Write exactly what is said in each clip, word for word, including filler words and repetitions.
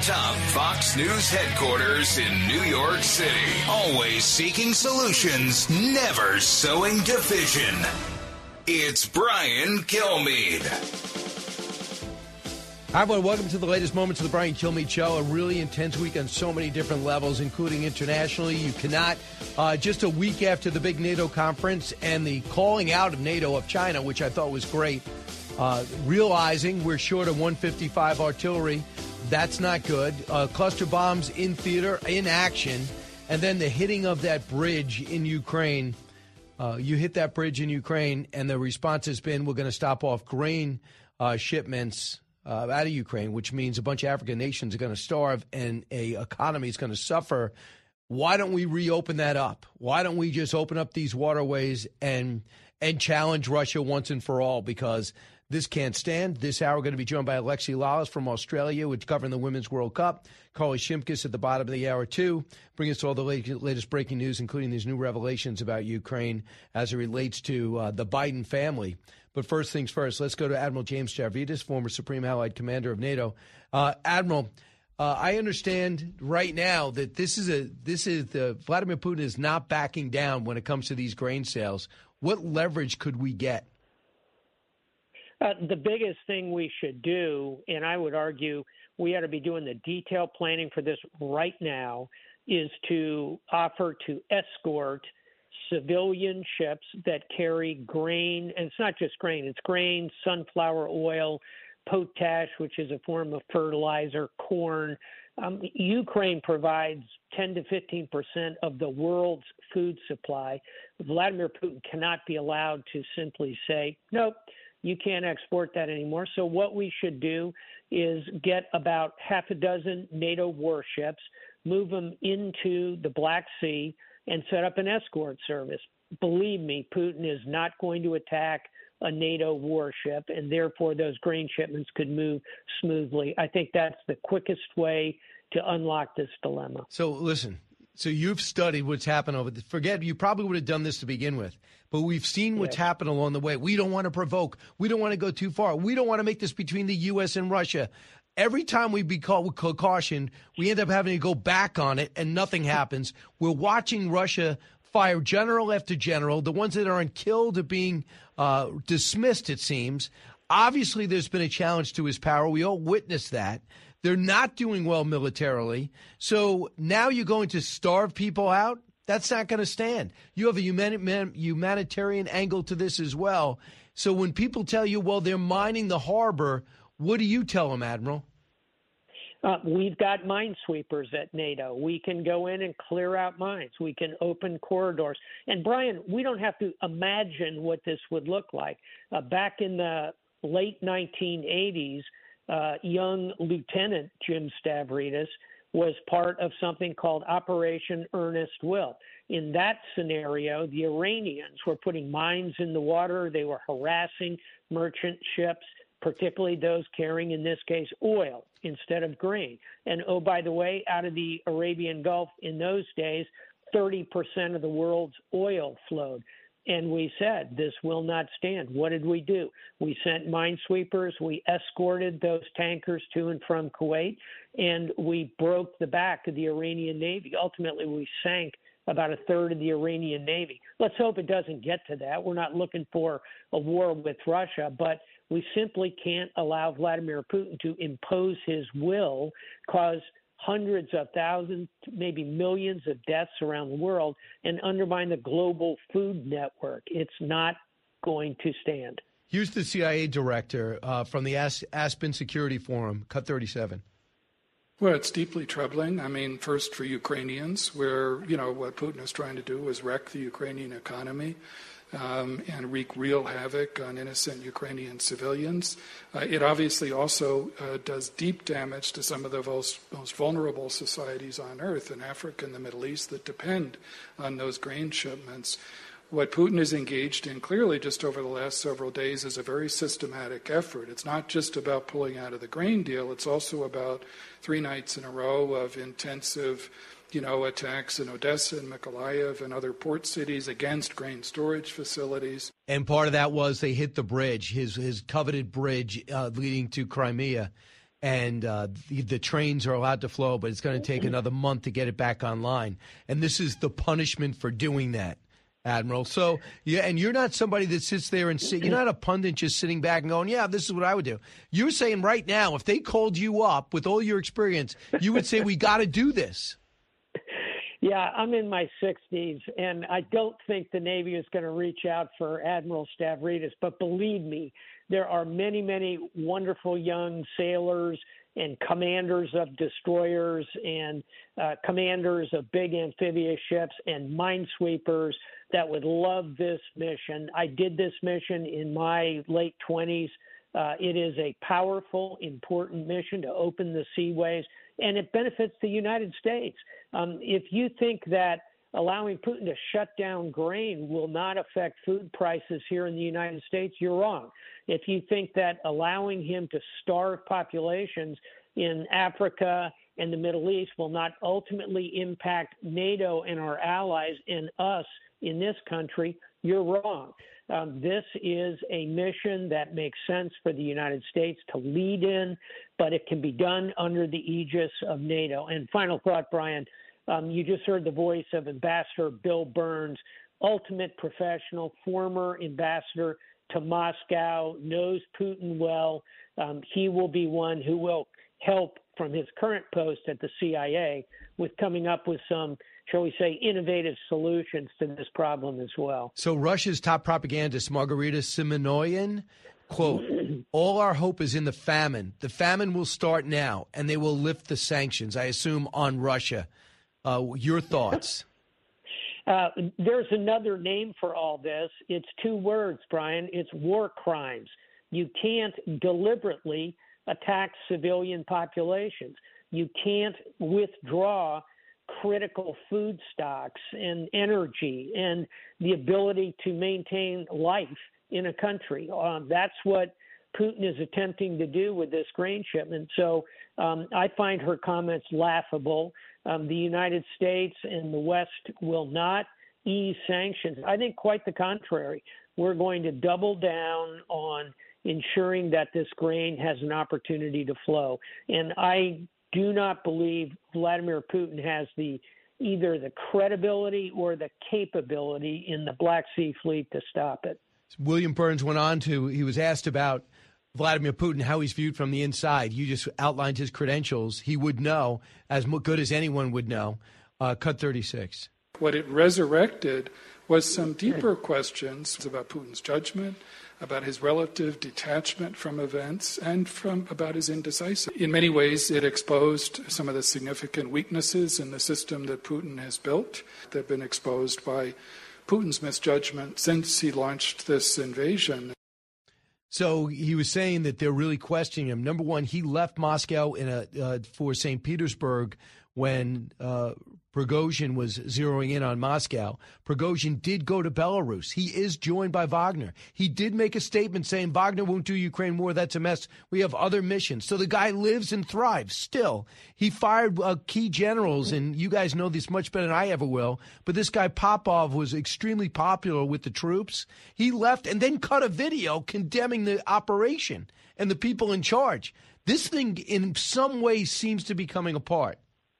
over-the-top Fox News headquarters in New York City. Always seeking solutions, never sowing division. It's Brian Kilmeade. Hi, everyone. Welcome to the latest moments of the Brian Kilmeade Show. A really intense week on so many different levels, including internationally. You cannot, uh, just a week after the big NATO conference and the calling out of NATO of China, which I thought was great, uh, realizing we're short of one fifty-five artillery. That's not good. Uh, cluster bombs in theater, in action, and then the hitting of that bridge in Ukraine. Uh, you hit that bridge in Ukraine, and the response has been we're going to stop off grain uh, shipments uh, out of Ukraine, which means a bunch of African nations are going to starve and a economy is going to suffer. Why don't we reopen that up? Why don't we just open up these waterways and and challenge Russia once and for all? Because this can't stand. This hour, we're going to be joined by Alexi Lalas from Australia, which covering the Women's World Cup. Carly Shimkus at the bottom of the hour, too. Bring us all the latest breaking news, including these new revelations about Ukraine as it relates to uh, the Biden family. But first things first, let's go to Admiral James Stavridis, former Supreme Allied Commander of NATO. Uh, Admiral, uh, I understand right now that this is a this is the Vladimir Putin is not backing down when it comes to these grain sales. What leverage could we get? Uh, the biggest thing we should do, and I would argue we ought to be doing the detailed planning for this right now, is to offer to escort civilian ships that carry grain. And it's not just grain, it's grain, sunflower oil, potash, which is a form of fertilizer, corn. Um, Ukraine provides ten to fifteen percent of the world's food supply. Vladimir Putin cannot be allowed to simply say, nope, you can't export that anymore. So what we should do is get about half a dozen NATO warships, move them into the Black Sea, and set up an escort service. Believe me, Putin is not going to attack a NATO warship, and therefore those grain shipments could move smoothly. I think that's the quickest way to unlock this dilemma. So listen, so you've studied what's happened over the, forget, you probably would have done this to begin with, but we've seen what's yes. happened along the way. We don't want to provoke. We don't want to go too far. We don't want to make this between the U S and Russia. Every time we be called cautioned, we end up having to go back on it and nothing happens. We're watching Russia fire general after general. The ones that aren't killed are being uh, dismissed, it seems. Obviously, there's been a challenge to his power. We all witnessed that. They're not doing well militarily. So now you're going to starve people out? That's not going to stand. You have a humani- humanitarian angle to this as well. So when people tell you, well, they're mining the harbor, what do you tell them, Admiral? Uh, we've got minesweepers at NATO. We can go in and clear out mines. We can open corridors. And, Brian, we don't have to imagine what this would look like. Uh, back in the late nineteen eighties, uh, young Lieutenant Jim Stavridis was part of something called Operation Earnest Will. In that scenario, the Iranians were putting mines in the water. They were harassing merchant ships, particularly those carrying, in this case, oil instead of grain. And, oh, by the way, out of the Arabian Gulf in those days, thirty percent of the world's oil flowed. And we said, this will not stand. What did we do? We sent minesweepers. We escorted those tankers to and from Kuwait, and we broke the back of the Iranian Navy. Ultimately, we sank about a third of the Iranian Navy. Let's hope it doesn't get to that. We're not looking for a war with Russia, but we simply can't allow Vladimir Putin to impose his will, cause hundreds of thousands, maybe millions of deaths around the world, and undermine the global food network. It's not going to stand. Here's the C I A director uh, from the As- Aspen Security Forum, Cut thirty-seven. Well, it's deeply troubling. I mean, first for Ukrainians, where, you know, what Putin is trying to do is wreck the Ukrainian economy. Um, and wreak real havoc on innocent Ukrainian civilians. Uh, it obviously also uh, does deep damage to some of the most, most vulnerable societies on earth in Africa and the Middle East that depend on those grain shipments. What Putin is engaged in clearly just over the last several days is a very systematic effort. It's not just about pulling out of the grain deal. It's also about three nights in a row of intensive you know, attacks in Odessa and Mykolaiv and other port cities against grain storage facilities. And part of that was they hit the bridge, his his coveted bridge uh, leading to Crimea. and uh, the, the trains are allowed to flow, but it's going to take another month to get it back online. And this is the punishment for doing that, Admiral. So, yeah, and you're not somebody that sits there and sit, you're not a pundit just sitting back and going, yeah, this is what I would do. You're saying right now, if they called you up with all your experience, you would say, we got to do this. Yeah, I'm in my sixties, and I don't think the Navy is going to reach out for Admiral Stavridis. But believe me, there are many, many wonderful young sailors and commanders of destroyers and uh, commanders of big amphibious ships and minesweepers that would love this mission. I did this mission in my late twenties. Uh, it is a powerful, important mission to open the seaways, and it benefits the United States. Um, if you think that allowing Putin to shut down grain will not affect food prices here in the United States, you're wrong. If you think that allowing him to starve populations in Africa and the Middle East will not ultimately impact NATO and our allies and us in this country, you're wrong. Um, this is a mission that makes sense for the United States to lead in, but it can be done under the aegis of NATO. And final thought, Brian, um, you just heard the voice of Ambassador Bill Burns, ultimate professional, former ambassador to Moscow, knows Putin well. Um, he will be one who will help from his current post at the C I A with coming up with some, shall we say, innovative solutions to this problem as well. So Russia's top propagandist, Margarita Simonyan, quote, all our hope is in the famine. The famine will start now, and they will lift the sanctions, I assume, on Russia. Uh, your thoughts? Uh, there's another name for all this. It's two words, Brian. It's war crimes. You can't deliberately attack civilian populations. You can't withdraw critical food stocks and energy and the ability to maintain life in a country. Um, that's what Putin is attempting to do with this grain shipment. So um, I find her comments laughable. Um, the United States and the West will not ease sanctions. I think quite the contrary. We're going to double down on ensuring that this grain has an opportunity to flow. And I do not believe Vladimir Putin has the either the credibility or the capability in the Black Sea Fleet to stop it. William Burns went on to, he was asked about Vladimir Putin, how he's viewed from the inside. You just outlined his credentials. He would know, as good as anyone would know. Uh, cut thirty-six. What it resurrected was some deeper questions about Putin's judgment, about his relative detachment from events, and from about his indecisiveness. In many ways, it exposed some of the significant weaknesses in the system that Putin has built that have been exposed by Putin's misjudgment since he launched this invasion. So he was saying that they're really questioning him. Number one, he left Moscow in a uh, for Saint Petersburg when uh, Prigozhin was zeroing in on Moscow. Prigozhin did go to Belarus. He is joined by Wagner. He did make a statement saying Wagner won't do Ukraine war. That's a mess. We have other missions. So the guy lives and thrives still. He fired uh, key generals, and you guys know this much better than I ever will, but this guy Popov was extremely popular with the troops. He left and then cut a video condemning the operation and the people in charge. This thing in some ways seems to be coming apart.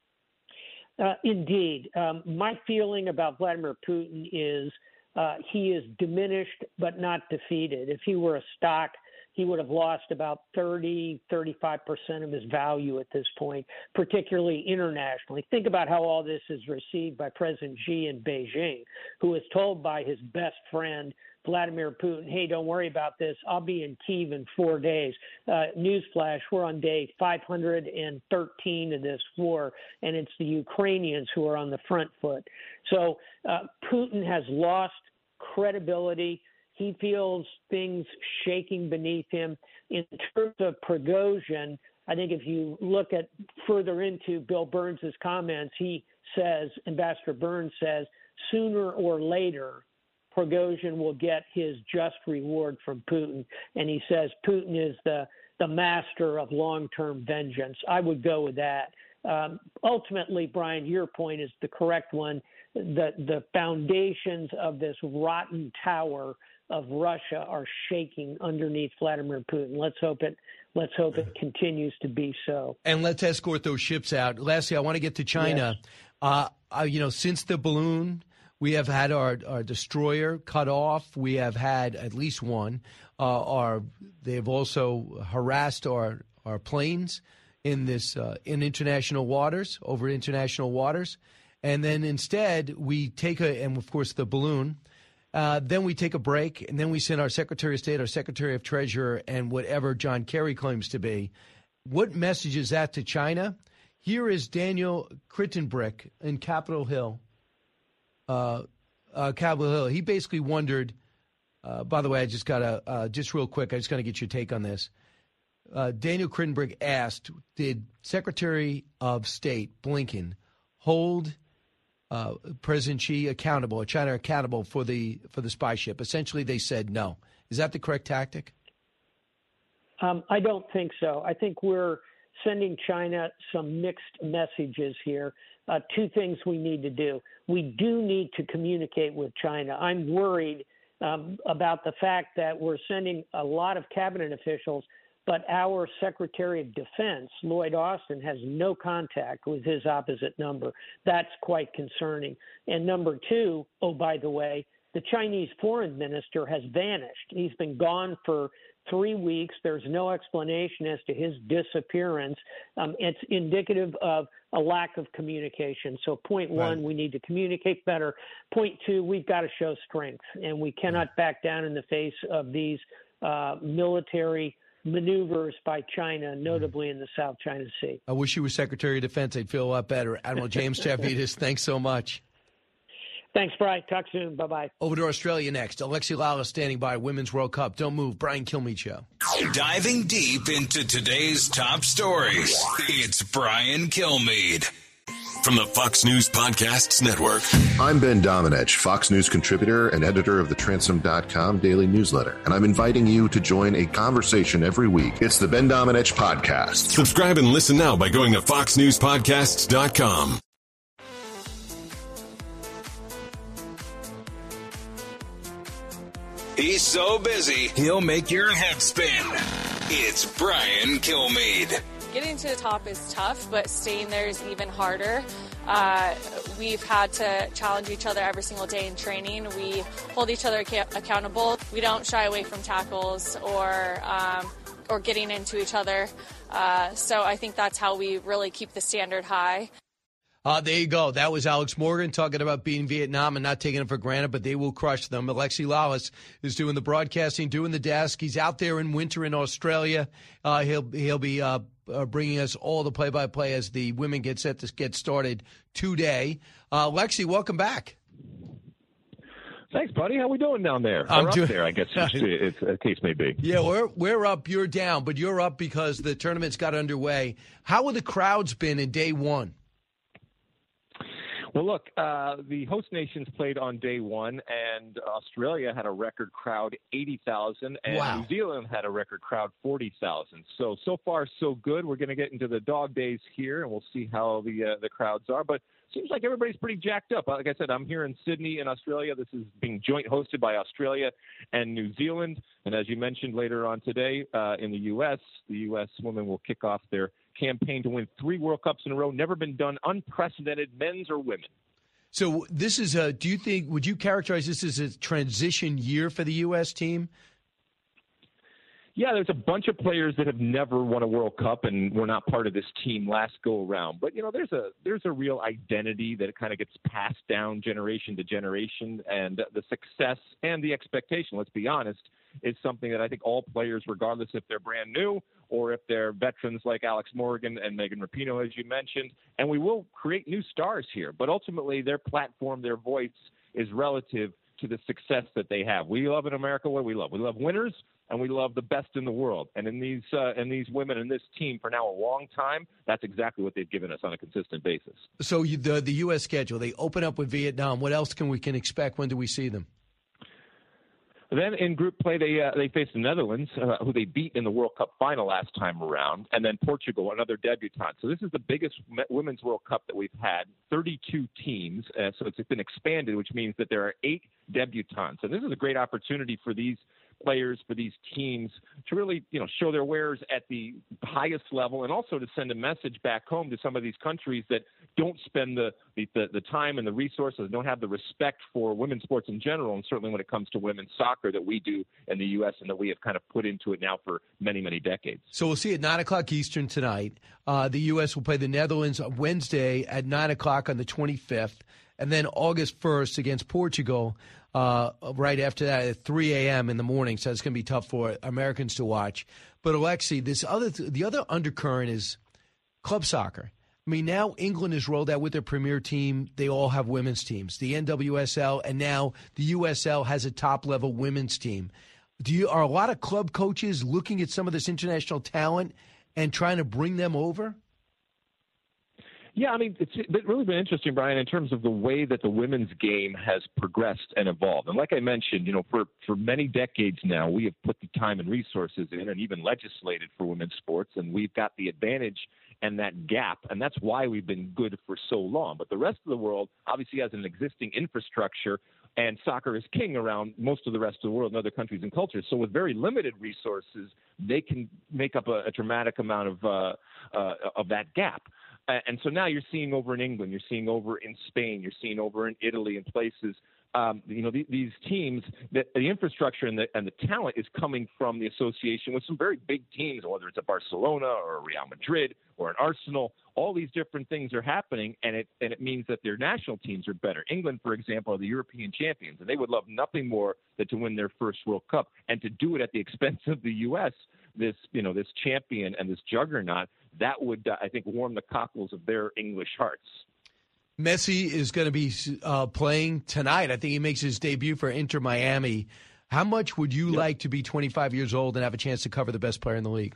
Uh, indeed. Um, my feeling about Vladimir Putin is uh, he is diminished but not defeated. If he were a stock, he would have lost about thirty, thirty-five percent of his value at this point, particularly internationally. Think about how all this is received by President Xi in Beijing, who is told by his best friend, Vladimir Putin, hey, don't worry about this. I'll be in Kyiv in four days. Uh, newsflash, we're on day five hundred thirteen of this war, and it's the Ukrainians who are on the front foot. So uh, Putin has lost credibility. He feels things shaking beneath him. In terms of Prigozhin, I think if you look at further into Bill Burns' comments, he says, Ambassador Burns says, sooner or later, Prigozhin will get his just reward from Putin. And he says Putin is the, the master of long-term vengeance. I would go with that. Um, ultimately, Brian, your point is the correct one. The, the foundations of this rotten tower of Russia are shaking underneath Vladimir Putin. Let's hope it. Let's hope it continues to be so. And let's escort those ships out. Lastly, I want to get to China. Yes. Uh, uh, you know, since the balloon, we have had our, our destroyer cut off. We have had at least one. Uh, our they've also harassed our our planes in this uh, in international waters, over international waters. And then instead we take a, and of course the balloon, uh, then we take a break, and then we send our Secretary of State, our Secretary of Treasurer, and whatever John Kerry claims to be. What message is that to China? Here is Daniel Crittenbrick in Capitol Hill. Uh, uh, Capitol Hill. He basically wondered, uh, by the way, I just got to, uh, just real quick, I just got to get your take on this. Uh, Daniel Crittenbrick asked, did Secretary of State Blinken hold uh, President Xi accountable, or China accountable for the for the spy ship? Essentially, they said no. Is that the correct tactic? Um, I don't think so. I think we're sending China some mixed messages here. Uh, two things we need to do. We do need to communicate with China. I'm worried um, about the fact that we're sending a lot of cabinet officials, but our Secretary of Defense, Lloyd Austin, has no contact with his opposite number. That's quite concerning. And number two, oh, by the way, the Chinese foreign minister has vanished. He's been gone for three weeks. There's no explanation as to his disappearance. Um, it's indicative of a lack of communication. So point one, right. We need to communicate better. Point two, we've got to show strength, and we cannot back down in the face of these uh, military maneuvers by China, notably in the South China Sea. I wish you were Secretary of Defense. I'd feel a lot better. Admiral James Stavridis, thanks so much. Thanks, Brian. Talk soon. Bye-bye. Over to Australia next. Alexi Lalas standing by. Women's World Cup. Don't move. Brian Kilmeade Show. Diving deep into today's top stories, it's Brian Kilmeade. From the Fox News Podcasts Network. I'm Ben Domenech, Fox News contributor and editor of the Transom dot com daily newsletter, and I'm inviting you to join a conversation every week. It's the Ben Domenech Podcast. Subscribe and listen now by going to fox news podcasts dot com. He's so busy, he'll make your head spin. It's Brian Kilmeade. Getting to the top is tough, but staying there is even harder. Uh, we've had to challenge each other every single day in training. We hold each other ac- accountable. We don't shy away from tackles or um, or getting into each other. Uh, so I think that's how we really keep the standard high. Uh, there you go. That was Alex Morgan talking about beating Vietnam and not taking it for granted, but they will crush them. Alexi Lalas is doing the broadcasting, doing the desk. He's out there in winter in Australia. Uh, he'll he'll be uh, uh, bringing us all the play-by-play as the women get set to get started today. Uh, Alexi, welcome back. Thanks, buddy. How we doing down there? I'm or up doing, there, I guess it's, a case may be. Yeah, we're we're up. You're down, but you're up because the tournament's got underway. How have the crowds been in day one? Well, look, uh, the host nations played on day one, and Australia had a record crowd, eighty thousand, and wow. New Zealand had a record crowd, forty thousand. So, so far, so good. We're going to get into the dog days here, and we'll see how the uh, the crowds are. But it seems like everybody's pretty jacked up. Like I said, I'm here in Sydney in Australia. This is being joint hosted by Australia and New Zealand. And as you mentioned later on today, uh, in the U S, the U S women will kick off their campaign to win three World Cups in a row. Never been done, unprecedented, men's or women. So this is a, do you think, would you characterize this as a transition year for the U S team? Yeah, there's a bunch of players that have never won a World Cup and were not part of this team last go around. But, you know, there's a there's a real identity that kind of gets passed down generation to generation. And the success and the expectation, let's be honest, is something that I think all players, regardless if they're brand new or if they're veterans like Alex Morgan and Megan Rapinoe, as you mentioned, and we will create new stars here. But ultimately, their platform, their voice is relative to the success that they have. We love in America what we love. We love winners, and we love the best in the world. And in these uh, and these women in this team for now a long time, that's exactly what they've given us on a consistent basis. So you, the the U S schedule, they open up with Vietnam. What else can we can expect? When do we see them? Then in group play, they uh, they faced the Netherlands, uh, who they beat in the World Cup final last time around, and then Portugal, another debutante. So this is the biggest Women's World Cup that we've had, thirty-two teams. Uh, so it's been expanded, which means that there are eight debutantes. And this is a great opportunity for these players, for these teams to really, you know, show their wares at the highest level, and also to send a message back home to some of these countries that don't spend the, the, the time and the resources, don't have the respect for women's sports in general, and certainly when it comes to women's soccer that we do in the U S and that we have kind of put into it now for many, many decades. So we'll see at nine o'clock Eastern tonight. Uh, the U S will play the Netherlands Wednesday at nine o'clock on the twenty-fifth, and then August first against Portugal. Uh, right after that at three a.m. in the morning, so it's going to be tough for Americans to watch. But, Alexi, this other the other undercurrent is club soccer. I mean, now England has rolled out with their premier team. They all have women's teams, the N W S L, and now the U S L has a top-level women's team. Do you Are a lot of club coaches looking at some of this international talent and trying to bring them over? Yeah, I mean, it's really been interesting, Brian, in terms of the way that the women's game has progressed and evolved. And like I mentioned, you know, for, for many decades now, we have put the time and resources in and even legislated for women's sports, and we've got the advantage and that gap, and that's why we've been good for so long. But the rest of the world obviously has an existing infrastructure, and soccer is king around most of the rest of the world and other countries and cultures. So with very limited resources, they can make up a, a dramatic amount of uh, uh, of that gap. Uh, and so now you're seeing over in England, you're seeing over in Spain, you're seeing over in Italy and places, um, you know, the, these teams, that the infrastructure and the, and the talent is coming from the association with some very big teams, whether it's a Barcelona or a Real Madrid or an Arsenal. All these different things are happening, and it and it means that their national teams are better. England, for example, are the European champions, and they would love nothing more than to win their first World Cup, and to do it at the expense of the U S, this, you know, this champion and this juggernaut. That would, uh, I think, warm the cockles of their English hearts. Messi is going to be uh, playing tonight. I think he makes his debut for Inter Miami. How much would you yep. like to be twenty-five years old and have a chance to cover the best player in the league?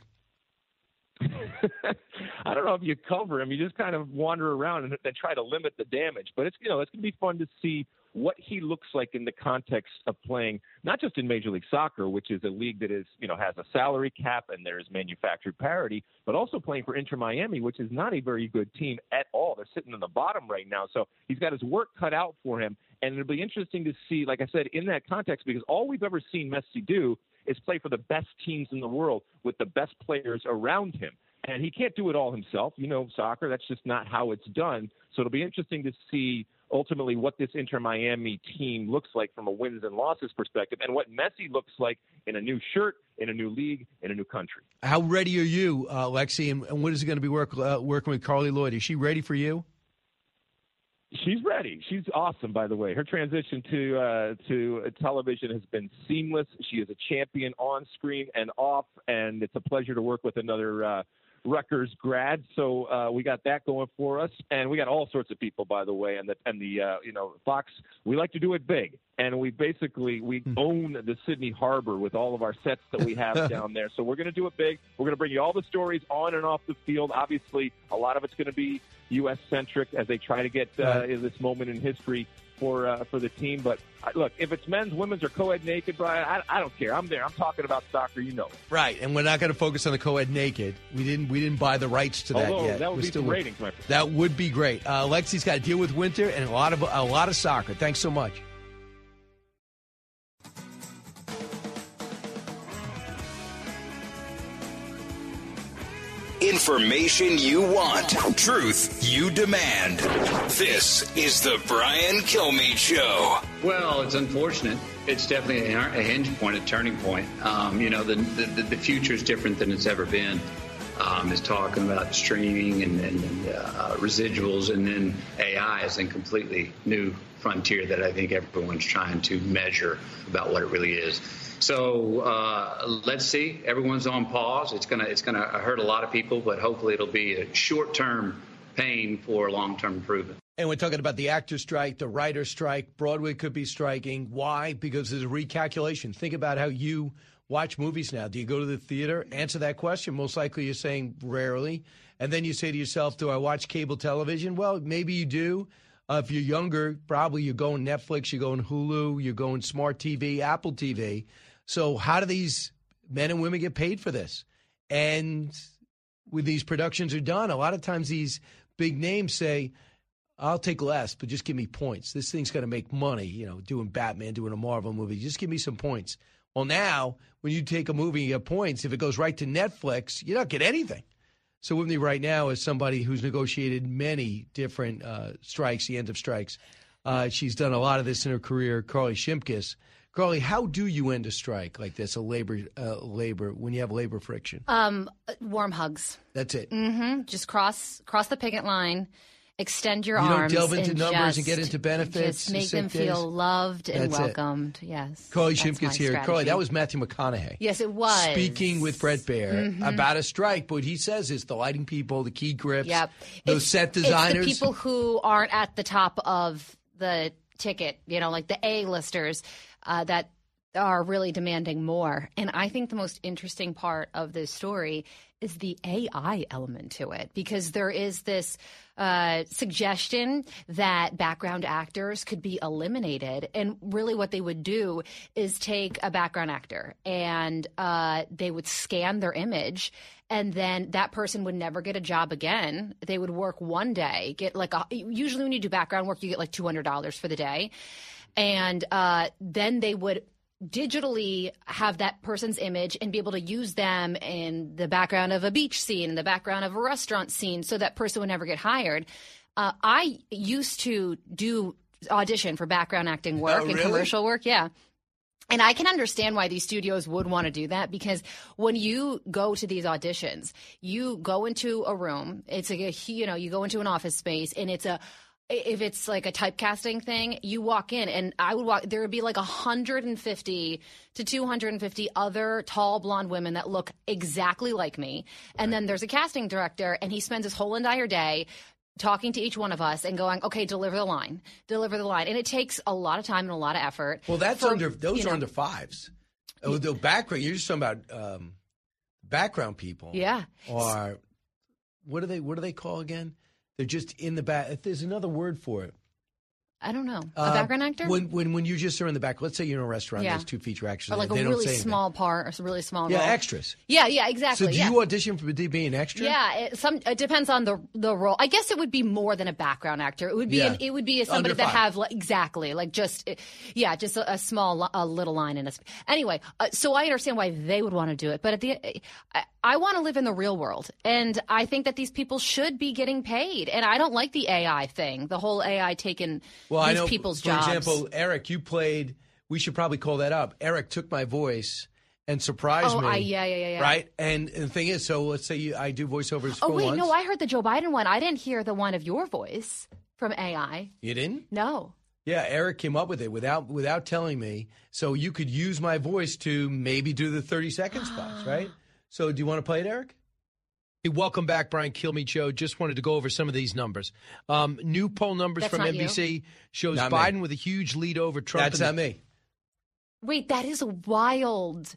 I don't know if you cover him. You just kind of wander around and, and try to limit the damage. But it's, you know, it's going to be fun to see what he looks like in the context of playing, not just in Major League Soccer, which is a league that is, you know, has a salary cap and there's manufactured parity, but also playing for Inter Miami, which is not a very good team at all. They're sitting in the bottom right now. So he's got his work cut out for him. And it'll be interesting to see, like I said, in that context, because all we've ever seen Messi do is play for the best teams in the world with the best players around him. And he can't do it all himself. You know, soccer, that's just not how it's done. So it'll be interesting to see ultimately what this Inter Miami team looks like from a wins and losses perspective, and what Messi looks like in a new shirt, in a new league, in a new country. How ready are you, uh, Lexi, and, and what is it going to be work, uh, working with Carly Lloyd? Is she ready for you? She's ready. She's awesome, by the way. Her transition to uh, to television has been seamless. She is a champion on screen and off, and it's a pleasure to work with another uh, Rutgers grad. So uh, we got that going for us, and we got all sorts of people, by the way. And the and the uh, you know Fox, we like to do it big, and we basically we own the Sydney Harbor with all of our sets that we have down there. So we're going to do it big. We're going to bring you all the stories on and off the field. Obviously, a lot of it's going to be U S centric as they try to get uh, in this moment in history for uh, for the team. But uh, look, if it's men's, women's, or co-ed naked, Brian, I, I don't care. I'm there. I'm talking about soccer. You know it. Right, and we're not going to focus on the co-ed naked. We didn't we didn't buy the rights to that Although, yet. That would we're be still some ratings, my friend. That would be great. Uh, Lexi's got to deal with winter and a lot of a lot of soccer. Thanks so much. Information you want. Truth you demand. This is the Brian Kilmeade Show. Well, it's unfortunate. It's definitely a hinge point, a turning point. Um, you know, the, the the future is different than it's ever been. Um, is talking about streaming and, and, and uh, residuals, and then A I is a completely new frontier that I think everyone's trying to measure about what it really is. So uh, let's see. Everyone's on pause. It's gonna it's gonna hurt a lot of people, but hopefully it'll be a short-term pain for long-term improvement. And we're talking about the actor strike, the writer strike. Broadway could be striking. Why? Because there's a recalculation. Think about how you watch movies now. Do you go to the theater? Answer that question. Most likely you're saying rarely. And then you say to yourself, do I watch cable television? Well, maybe you do. Uh, if you're younger, probably you're going Netflix, you're going Hulu, you're going Smart T V, Apple T V. So how do these men and women get paid for this? And when these productions are done, a lot of times these big names say, I'll take less, but just give me points. This thing's got to make money, you know, doing Batman, doing a Marvel movie. Just give me some points. Well, now, when you take a movie and you get points, if it goes right to Netflix, you don't get anything. So with me right now is somebody who's negotiated many different uh, strikes, the end of strikes. Uh, she's done a lot of this in her career, Carly Shimkus. Carly, how do you end a strike like this, a labor, uh, labor when you have labor friction? Um, warm hugs. That's it. Mm-hmm. Just cross cross the picket line. Extend your you arms. You don't delve into and numbers just, and get into benefits. Just make them days. feel loved and That's welcomed. It. Yes. Carly Shimkus here. Strategy. Carly, that was Matthew McConaughey. Yes, it was. Speaking with Bret Baier mm-hmm. about a strike. But what he says is the lighting people, the key grips, yep. those it's, set designers. It's the people who aren't at the top of the ticket, you know, like the A-listers uh, that are really demanding more. And I think the most interesting part of this story is the A I element to it, because there is this uh, suggestion that background actors could be eliminated. And really what they would do is take a background actor and uh, they would scan their image, and then that person would never get a job again. They would work one day, get like a, usually when you do background work, you get like two hundred dollars for the day. And uh, then they would digitally have that person's image and be able to use them in the background of a beach scene, in the background of a restaurant scene, so that person would never get hired. Uh, I used to do audition for background acting work oh, and really? commercial work. Yeah. And I can understand why these studios would want to do that, because when you go to these auditions, you go into a room, it's like a, you know, you go into an office space, and it's a, if it's like a typecasting thing, you walk in and I would walk, there would be like one hundred fifty to two hundred fifty other tall blonde women that look exactly like me. And then there's a casting director, and he spends his whole entire day talking to each one of us and going, okay, deliver the line, deliver the line. And it takes a lot of time and a lot of effort. Well, that's for, under, those you are know, under fives. Oh, the background, you're just talking about um, background people. Yeah. Or what do they, what do they call again? They're just in the back. There's another word for it. I don't know. A uh, background actor? When when when you just are in the back. Let's say you're in a restaurant. Yeah. There's two feature actors. Or like they a don't really say anything. small part, or a really small Yeah, role. extras. Yeah, yeah, exactly. So do yeah. you audition for to be an extra? Yeah, it, some it depends on the the role. I guess it would be more than a background actor. It would be Yeah. an, it would be somebody Under that five. have like, exactly like just yeah, just a, a small li- a little line in a. Anyway, uh, so I understand why they would want to do it, but at the I, I want to live in the real world, and I think that these people should be getting paid. And I don't like the A I thing, the whole A I taking Well, these I know, people's for jobs. example, Eric, you played. We should probably call that up. Eric took my voice and surprised Oh, me. I, yeah, yeah, yeah, yeah. Right, and, and the thing is, so let's say you, I do voiceovers. Oh for wait, once. no, I heard the Joe Biden one. I didn't hear the one of your voice from A I. You didn't? No. Yeah, Eric came up with it without without telling me. So you could use my voice to maybe do the thirty second spots, right? So do you want to play it, Eric? Hey, welcome back, Brian Kilmeade Show. Just wanted to go over some of these numbers. Um, new poll numbers That's from not N B C you. shows Not Biden me. with a huge lead over Trump. That's in not the- me. Wait, that is wild.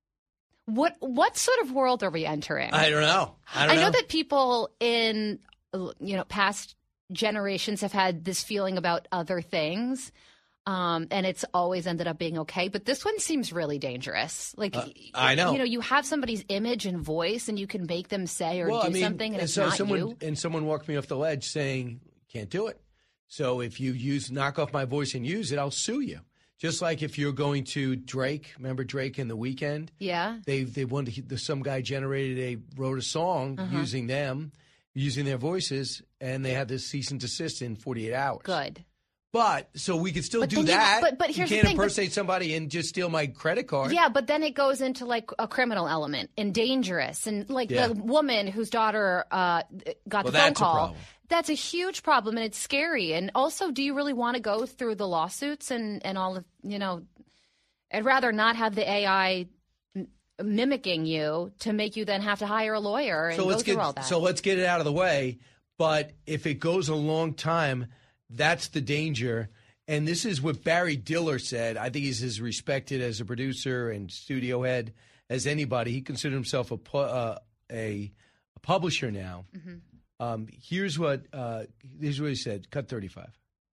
What what sort of world are we entering? I don't know. I don't know. know. that people in you know past generations have had this feeling about other things, um, and it's always ended up being okay. But this one seems really dangerous. Like Uh, I know. you know, you have somebody's image and voice, and you can make them say or well, do I mean, something, and and it's so not someone you. and someone walked me off the ledge saying, "Can't do it." So if you use knock off my voice and use it, I'll sue you. Just like if you're going to Drake, remember Drake in The Weeknd? Yeah. They they wanted to, some guy generated a wrote a song Uh-huh. using them, using their voices, and they had this cease and desist in forty-eight hours. Good. But so we could still But do then you- that. but- but here's the you can't thing, but- impersonate somebody and just steal my credit card. Yeah, but then it goes into like a criminal element and dangerous, and like Yeah. the woman whose daughter uh, got Well, the phone that's a call. problem. That's a huge problem, and it's scary. And also, do you really want to go through the lawsuits and and all of you know? I'd rather not have the A I m- mimicking you to make you then have to hire a lawyer and So go let's through get all that. so let's get it out of the way. But if it goes a long time, that's the danger. And this is what Barry Diller said. I think he's as respected as a producer and studio head as anybody. He considered himself a pu- uh, a, a publisher now. Mhm. Um, here's what uh, here's what he said. Cut thirty-five.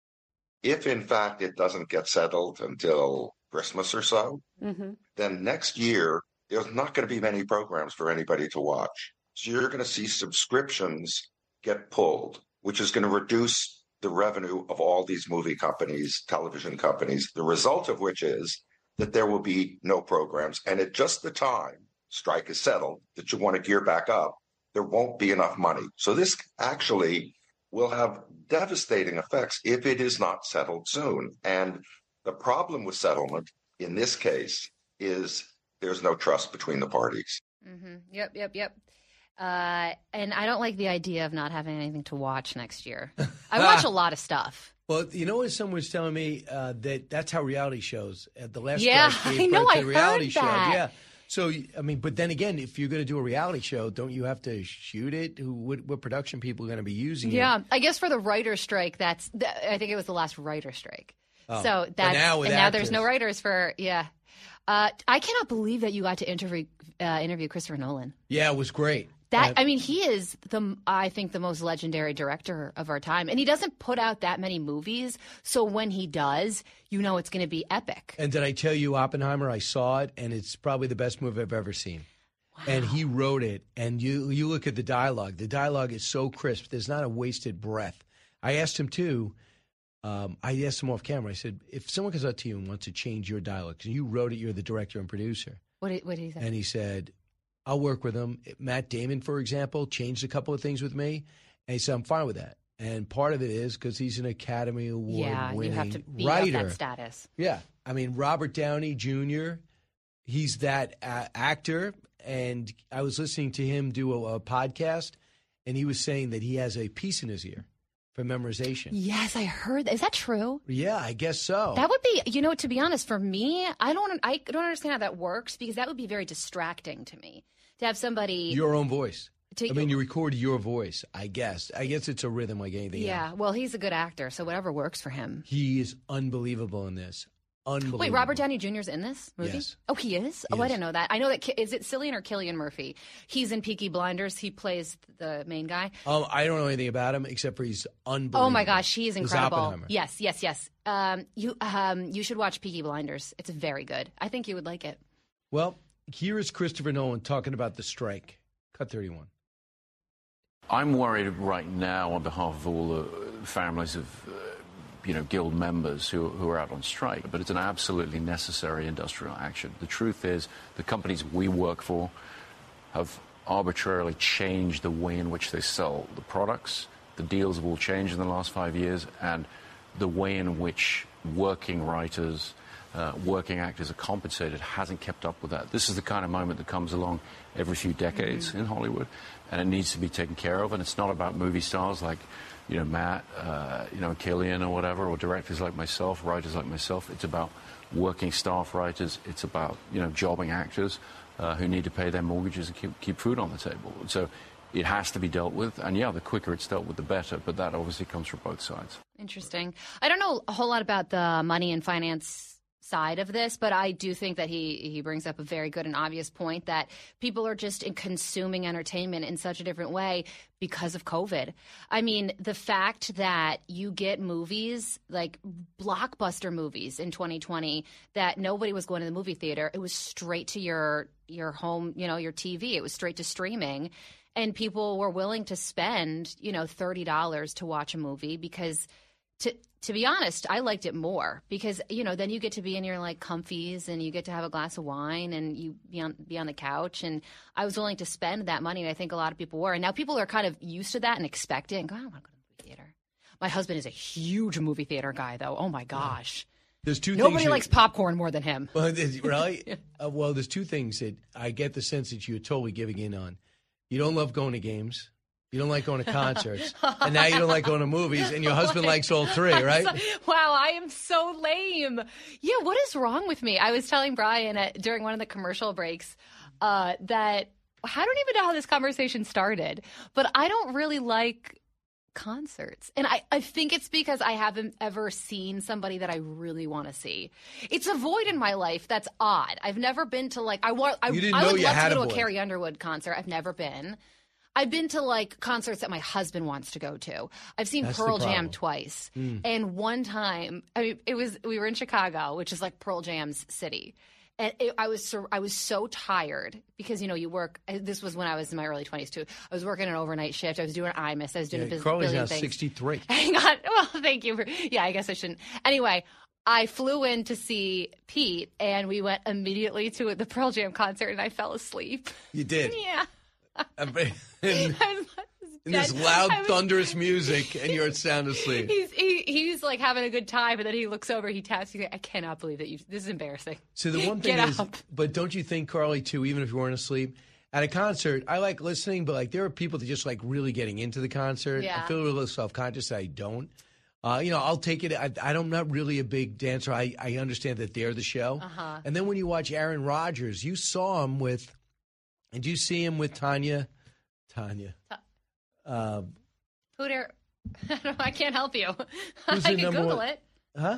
if in fact it doesn't get settled until Christmas or so, mm-hmm. then next year there's not going to be many programs for anybody to watch. So you're going to see subscriptions get pulled, which is going to reduce the revenue of all these movie companies, television companies, the result of which is that there will be no programs. And at just the time strike is settled, that you want to gear back up, there won't be enough money. So this actually will have devastating effects if it is not settled soon. And the problem with settlement in this case is there's no trust between the parties. Mm-hmm. Yep, yep, yep. Uh, and I don't like the idea of not having anything to watch next year. I watch a lot of stuff. Well, you know what someone was telling me uh, that that's how reality shows at the last yeah, strike I know. birth I to reality heard show. that. Yeah. So I mean, but then again, if you're going to do a reality show, don't you have to shoot it? Who, what, what production people are going to be using yeah, it? I guess for the writer's strike, that's. I think it was the last writer's strike. Oh. So that's now and now actors. there's no writers for yeah. Uh, I cannot believe that you got to interview uh, interview Christopher Nolan. Yeah, it was great. That uh, I mean, he is the I think the most legendary director of our time, and he doesn't put out that many movies. So when he does, you know it's going to be epic. And did I tell you Oppenheimer? I saw it, and it's probably the best movie I've ever seen. Wow. And he wrote it, and you you look at the dialogue. The dialogue is so crisp. There's not a wasted breath. I asked him too. Um, I asked him off camera. I said, if someone comes up to you and wants to change your dialogue, because you wrote it, you're the director and producer. What did, what did he say? And he said, I'll work with him. Matt Damon, for example, changed a couple of things with me. And he said, I'm fine with that. And part of it is because he's an Academy Award yeah, winning you have to be writer. of that status. Yeah. I mean, Robert Downey Junior, he's that uh, actor. And I was listening to him do a, a podcast, and he was saying that he has a piece in his ear for memorization. Yes, I heard that. Is that true? Yeah, I guess so. That would be, you know, to be honest, for me, I don't I don't understand how that works because that would be very distracting to me to have somebody. Your own voice. To, I mean, you record your voice, I guess. I guess it's a rhythm like anything yeah, else. well, he's a good actor, so whatever works for him. He is unbelievable in this. Unbelievable. Wait, Robert Downey Junior's in this movie? Yes. Oh, he is? He oh, is. I didn't know that. I know that. Is it Cillian or Cillian Murphy? He's in Peaky Blinders. He plays the main guy. Um, I don't know anything about him except for he's unbelievable. Oh my gosh, he is incredible. Oppenheimer. Yes, yes, yes. Um, you um, you should watch Peaky Blinders. It's very good. I think you would like it. Well, here is Christopher Nolan talking about the strike. Cut thirty-one. I'm worried right now on behalf of all the families of uh, you know, guild members who, who are out on strike, but it's an absolutely necessary industrial action. The truth is the companies we work for have arbitrarily changed the way in which they sell the products. The deals have all changed in the last five years, and the way in which working writers, uh, working actors are compensated hasn't kept up with that. This is the kind of moment that comes along every few decades mm-hmm. in Hollywood, and it needs to be taken care of. And it's not about movie stars like, you know, Matt, uh, you know, Killian or whatever, or directors like myself, writers like myself. It's about working staff writers. It's about, you know, jobbing actors uh, who need to pay their mortgages and keep, keep food on the table. So it has to be dealt with. And, yeah, the quicker it's dealt with, the better. But that obviously comes from both sides. Interesting. I don't know a whole lot about the money and finance side of this, but I do think that he he brings up a very good and obvious point that people are just in consuming entertainment in such a different way because of COVID. I mean, the fact that you get movies like blockbuster movies in twenty twenty that nobody was going to the movie theater, it was straight to your your home, you know, your T V. It was straight to streaming, and people were willing to spend, you know, thirty dollars to watch a movie because to To be honest, I liked it more because, you know, then you get to be in your, like, comfies and you get to have a glass of wine and you be on, be on the couch. And I was willing to spend that money, and I think a lot of people were. And now people are kind of used to that and expect it and go, I don't want to go to the movie theater. My husband is a huge movie theater guy, though. Oh, my gosh. There's two Nobody things likes that, popcorn more than him. Well, really? yeah. uh, well, there's two things that I get the sense that you're totally giving in on. You don't love going to games. You don't like going to concerts, and now you don't like going to movies, and your husband likes all three, right? So, wow, I am so lame. Yeah, what is wrong with me? I was telling Brian at, during one of the commercial breaks uh, that I don't even know how this conversation started, but I don't really like concerts. And I, I think it's because I haven't ever seen somebody that I really want to see. It's a void in my life that's odd. I've never been to, like, I want. I, you didn't I know would you love had to go a to a void. Carrie Underwood concert. I've never been. I've been to like concerts that my husband wants to go to. I've seen That's Pearl the Jam problem. twice. Mm. And one time, I mean, it was we were in Chicago, which is like Pearl Jam's city. And it, I was so, I was so tired because, you know, you work. This was when I was in my early twenties, too. I was working an overnight shift. I was doing I M S. I was doing Yeah, a business Carly's billion now things. sixty-three. Hang on. Well, thank you for. Yeah, I guess I shouldn't. Anyway, I flew in to see Pete, and we went immediately to the Pearl Jam concert, and I fell asleep. You did. Yeah. in, in this loud, thunderous music, and you're sound asleep. He's he, he's like having a good time, and then he looks over, he taps you. I cannot believe that you. This is embarrassing. So the one thing Get is, up. but don't you think, Carly, too, even if you weren't asleep, at a concert, I like listening, but like there are people that just like really getting into the concert. Yeah. I feel a little self-conscious that I don't. Uh, you know, I'll take it. I, I'm not really a big dancer. I, I understand that they're the show. Uh-huh. And then when you watch Aaron Rodgers, you saw him with, did you see him with Tanya? Tanya. Uh, Who dare? I can't help you. Who's I the can number Google one- it. huh?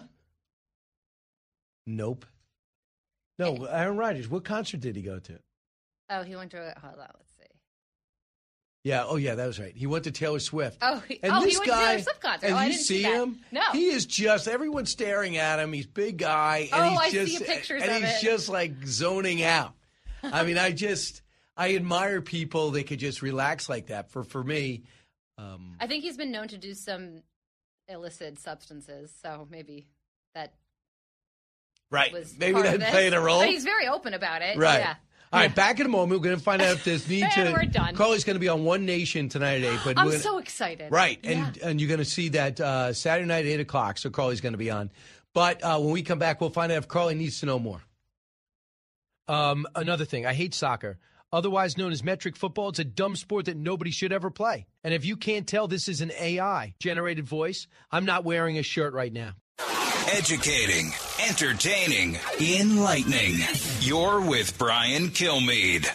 Nope. No, Aaron Rodgers. What concert did he go to? Oh, he went to. A, hold on, let's see. Yeah. Oh, yeah. That was right. He went to Taylor Swift. Oh, he, And oh, this he went guy, to Taylor Swift concert. and oh, I you didn't see that. him? No. He is just everyone's staring at him. He's a big guy, and Oh, he's I see just pictures and of he's it. just like zoning out. I mean, I just I admire people that could just relax like that. For for me, um, I think he's been known to do some illicit substances, so maybe that right? was Maybe part that of it. played a role. But he's very open about it. Right. Yeah. All right, back in a moment. We're going to find out if there's need And to. we're done. Carly's going to be on One Nation tonight at eight. But I'm we're gonna, so excited. Right, Yeah. and and you're going to see that uh, Saturday night at eight o'clock. So Carly's going to be on. But uh, when we come back, we'll find out if Carly needs to know more. Um, another thing, I hate soccer. Otherwise known as metric football, it's a dumb sport that nobody should ever play. And if you can't tell this is an A I-generated voice, I'm not wearing a shirt right now. Educating, entertaining, enlightening. You're with Brian Kilmeade.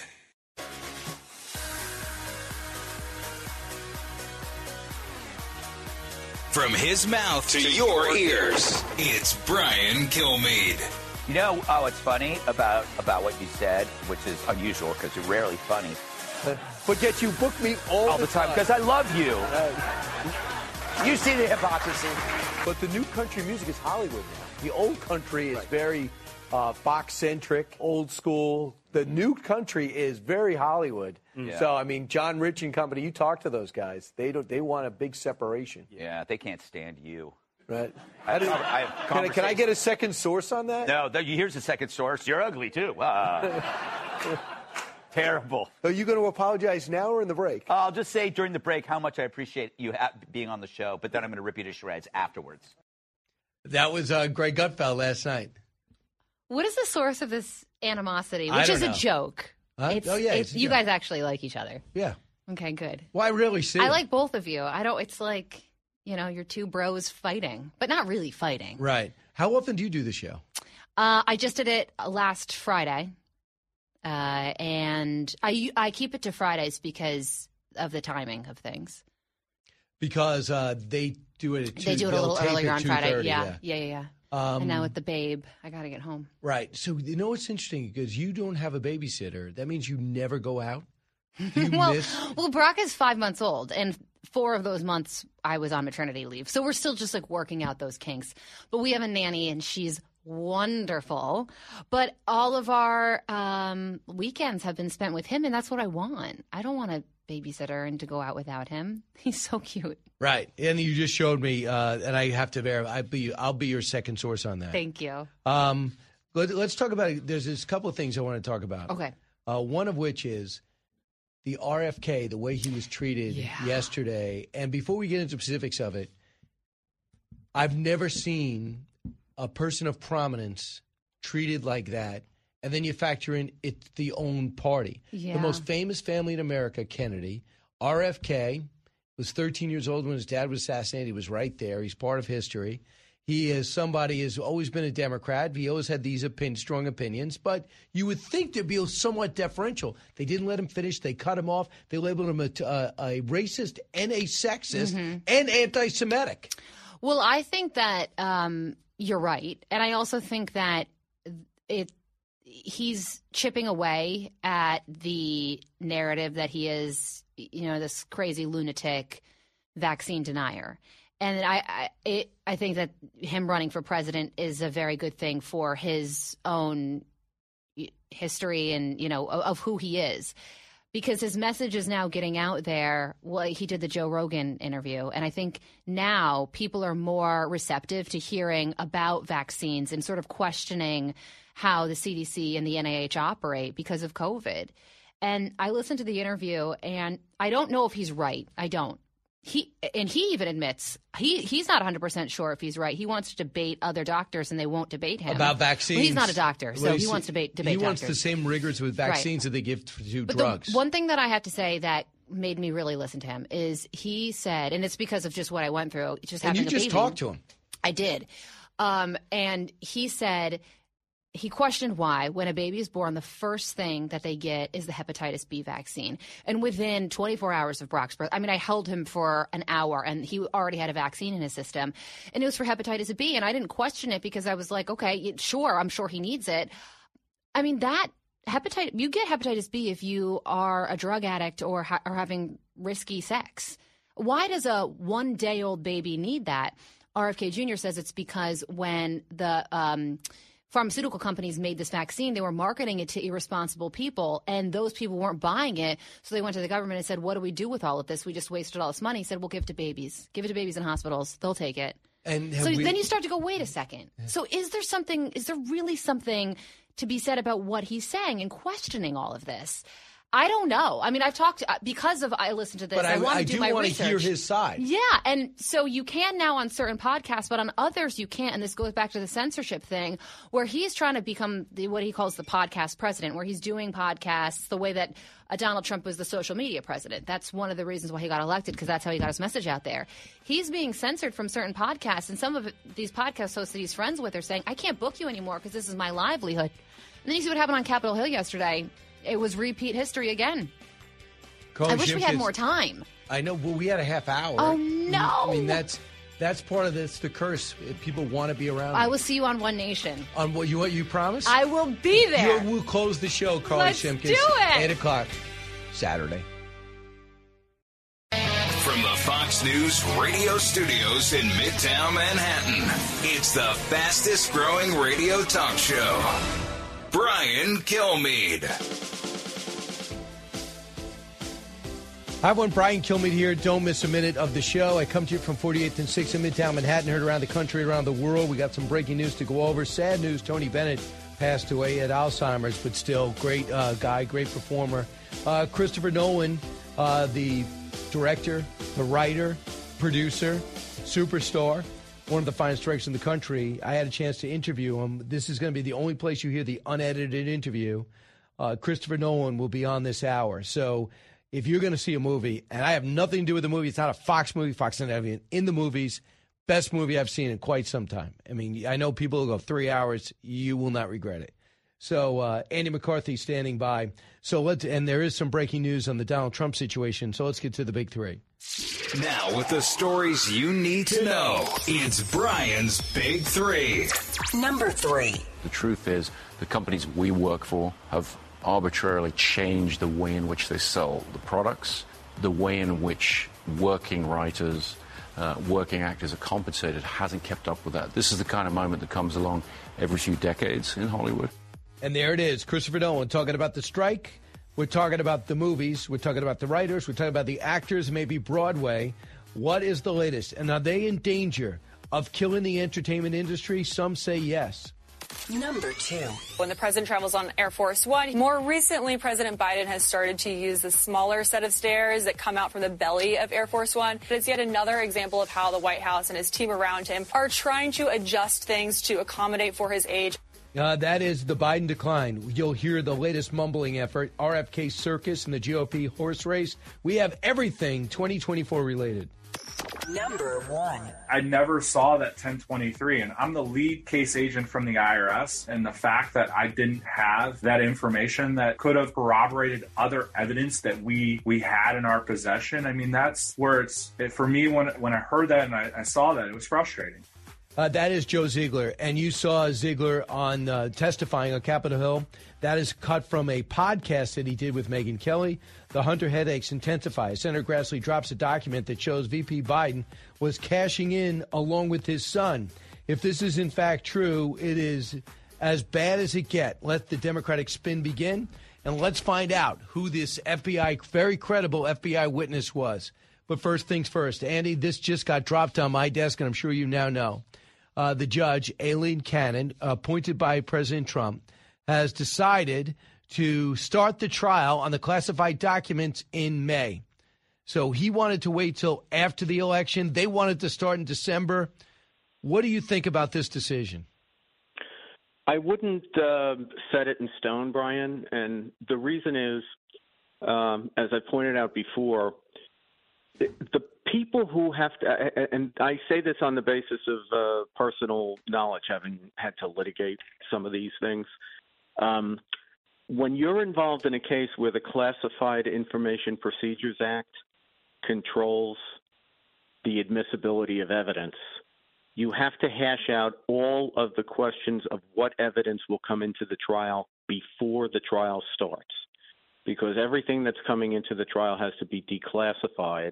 From his mouth to your ears, it's Brian Kilmeade. You know, oh, it's funny about about what you said, which is unusual because you're rarely funny. But yet you book me all, all the time because I love you. You see the hypocrisy. But the new country music is Hollywood now. The old country is right. very uh, Fox-centric, old school. The new country is very Hollywood. Yeah. So, I mean, John Rich and company, you talk to those guys. They don't. They want a big separation. Yeah, they can't stand you. Right. I, do, I have can, I, can I get a second source on that? No, here's a second source. You're ugly, too. Uh, terrible. Are you going to apologize now or in the break? I'll just say during the break how much I appreciate you ha- being on the show, but then I'm going to rip you to shreds afterwards. That was uh, Greg Gutfeld last night. What is the source of this animosity? I Which don't is know. a joke. Huh? It's, Oh, yeah, it's, it's a you joke. guys actually like each other. Yeah. Okay, good. Well, I really see. I like both of you. I don't. It's like, you know, you're two bros fighting, but not really fighting. Right. How often do you do the show? Uh, I just did it last Friday, uh, and I I keep it to Fridays because of the timing of things. Because uh, they do it at two. They do it a they'll little tape earlier at on Friday. two thirty, Yeah, yeah, yeah. yeah. Um, and now with the babe, I got to get home. Right. So you know what's interesting because you don't have a babysitter. That means you never go out. Do you well, miss? well, Brock is five months old, and four of those months I was on maternity leave. So we're still just like working out those kinks. But we have a nanny, and she's wonderful. But all of our um, weekends have been spent with him, and that's what I want. I don't want a babysitter and to go out without him. He's so cute. Right. And you just showed me, uh, and I have to verify. I'll be, I'll be your second source on that. Thank you. Um, let, let's talk about it. There's this couple of things I want to talk about. Okay. Uh, one of which is the R F K, the way he was treated Yeah. yesterday. And before we get into specifics of it, I've never seen a person of prominence treated like that. And then you factor in it's the own party. Yeah. The most famous family in America, Kennedy, R F K, was thirteen years old when his dad was assassinated. He was right there. He's part of history. He is somebody who's always been a Democrat. He always had these opin- strong opinions, but you would think there'd be somewhat deferential. They didn't let him finish. They cut him off. They labeled him a, a, a racist and a sexist Mm-hmm. and anti-Semitic. Well, I think that um, you're right. And I also think that it he's chipping away at the narrative that he is, you know, this crazy lunatic vaccine denier. And I, I, it, I think that him running for president is a very good thing for his own history and, you know, of, of who he is. Because his message is now getting out there. Well, he did the Joe Rogan interview. And I think now people are more receptive to hearing about vaccines and sort of questioning how the C D C and the N I H operate because of COVID. And I listened to the interview, and I don't know if he's right. I don't. He and he even admits he he's not one hundred percent sure if he's right. He wants to debate other doctors, and they won't debate him about vaccines. Well, he's not a doctor, so well, he wants to debate debate. He doctors. wants the same rigors with vaccines right. that they give to but drugs. The one thing that I have to say that made me really listen to him is he said, and it's because of just what I went through. Just and having you a just baby. talked to him. I did, um, and he said. He questioned why, when a baby is born, the first thing that they get is the hepatitis B vaccine. And within twenty-four hours of Brock's birth, I mean, I held him for an hour, and he already had a vaccine in his system. And it was for hepatitis B, and I didn't question it because I was like, okay, sure, I'm sure he needs it. I mean, that hepatitis, you get hepatitis B if you are a drug addict or ha- are having risky sex. Why does a one-day-old baby need that? R F K Junior says it's because when the um, – pharmaceutical companies made this vaccine, they were marketing it to irresponsible people, and those people weren't buying it. So they went to the government and said, what do we do with all of this? We just wasted all this money. He said, we'll give it to babies. Give it to babies in hospitals. They'll take it. And so we... then you start to go, wait a second. So is there something, is there really something to be said about what he's saying and questioning all of this? I don't know. I mean, I've talked because of I listened to this. But I, I want I to do, do my want research. to hear his side. Yeah, and so you can now on certain podcasts, but on others you can't. And this goes back to the censorship thing, where he's trying to become the, what he calls the podcast president, where he's doing podcasts the way that uh, Donald Trump was the social media president. That's one of the reasons why he got elected, because that's how he got his message out there. He's being censored from certain podcasts, and some of these podcast hosts that he's friends with are saying, "I can't book you anymore because this is my livelihood." And then you see what happened on Capitol Hill yesterday. It was repeat history again. Coach I wish we had Shimkus, more time. I know, but we had a half hour. Oh, no. I mean, that's that's part of this, the curse. If people want to be around. I me. will see you on One Nation. On what you what you promise? I will be there. You, we'll close the show, Carly Let's Shimkus. do it. eight o'clock, Saturday. From the Fox News radio studios in Midtown Manhattan, it's the fastest growing radio talk show. Brian Kilmeade. Hi, everyone. Brian Kilmeade here. Don't miss a minute of the show. I come to you from forty-eighth and sixth in Midtown Manhattan, heard around the country, around the world. We got some breaking news to go over. Sad news, Tony Bennett passed away at Alzheimer's, but still great uh, guy, great performer. Uh, Christopher Nolan, uh, the director, the writer, producer, superstar, one of the finest directors in the country. I had a chance to interview him. This is going to be the only place you hear the unedited interview. Uh, Christopher Nolan will be on this hour. So if you're going to see a movie, and I have nothing to do with the movie, it's not a Fox movie, Fox doesn't have it in the movies, best movie I've seen in quite some time. I mean, I know people will go three hours. You will not regret it. So uh, Andy McCarthy standing by. So let's, and there is some breaking news on the Donald Trump situation. So let's get to the big three. Now with the stories you need to know, it's Brian's Big Three. Number three. The truth is, the companies we work for have arbitrarily changed the way in which they sell the products, the way in which working writers, uh, working actors are compensated hasn't kept up with that. This is the kind of moment that comes along every few decades in Hollywood. And there it is, Christopher Nolan talking about the strike. We're talking about the movies. We're talking about the writers. We're talking about the actors, maybe Broadway. What is the latest? And are they in danger of killing the entertainment industry? Some say yes. Number two. When the president travels on Air Force One, more recently, President Biden has started to use the smaller set of stairs that come out from the belly of Air Force One. But it's yet another example of how the White House and his team around him are trying to adjust things to accommodate for his age. Uh, that is the Biden decline. You'll hear the latest mumbling effort, R F K circus and the G O P horse race. We have everything twenty twenty-four related. Number one. I never saw that ten twenty-three, and I'm the lead case agent from the I R S, and the fact that I didn't have that information that could have corroborated other evidence that we we had in our possession, I mean, that's where it's, it, for me, when, when I heard that and I, I saw that, it was frustrating. Uh, that is Joe Ziegler, and you saw Ziegler on uh, testifying on Capitol Hill. That is cut from a podcast that he did with Megyn Kelly. The Hunter headaches intensify. Senator Grassley drops a document that shows V P Biden was cashing in along with his son. If this is in fact true, it is as bad as it gets. Let the Democratic spin begin, and let's find out who this F B I, very credible F B I witness was. But first things first, Andy, this just got dropped on my desk, and I'm sure you now know. Uh, the judge, Aileen Cannon, appointed by President Trump, has decided to start the trial on the classified documents in May. So he wanted to wait till after the election. They wanted to start in December. What do you think about this decision? I wouldn't uh, set it in stone, Brian. And the reason is, um, as I pointed out before, the people who have to, and I say this on the basis of uh, personal knowledge, having had to litigate some of these things. Um, when you're involved in a case where the Classified Information Procedures Act controls the admissibility of evidence, you have to hash out all of the questions of what evidence will come into the trial before the trial starts, because everything that's coming into the trial has to be declassified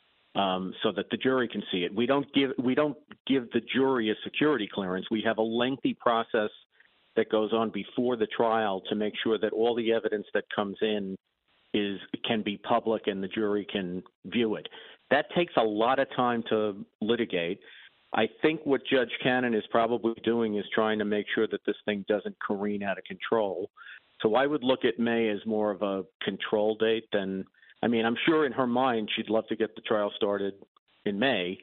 um, so that the jury can see it. We don't give we don't give the jury a security clearance. We have a lengthy process that goes on before the trial to make sure that all the evidence that comes in is can be public and the jury can view it. That takes a lot of time to litigate. I think what Judge Cannon is probably doing is trying to make sure that this thing doesn't careen out of control. So I would look at May as more of a control date than, I mean, I'm sure in her mind she'd love to get the trial started in May,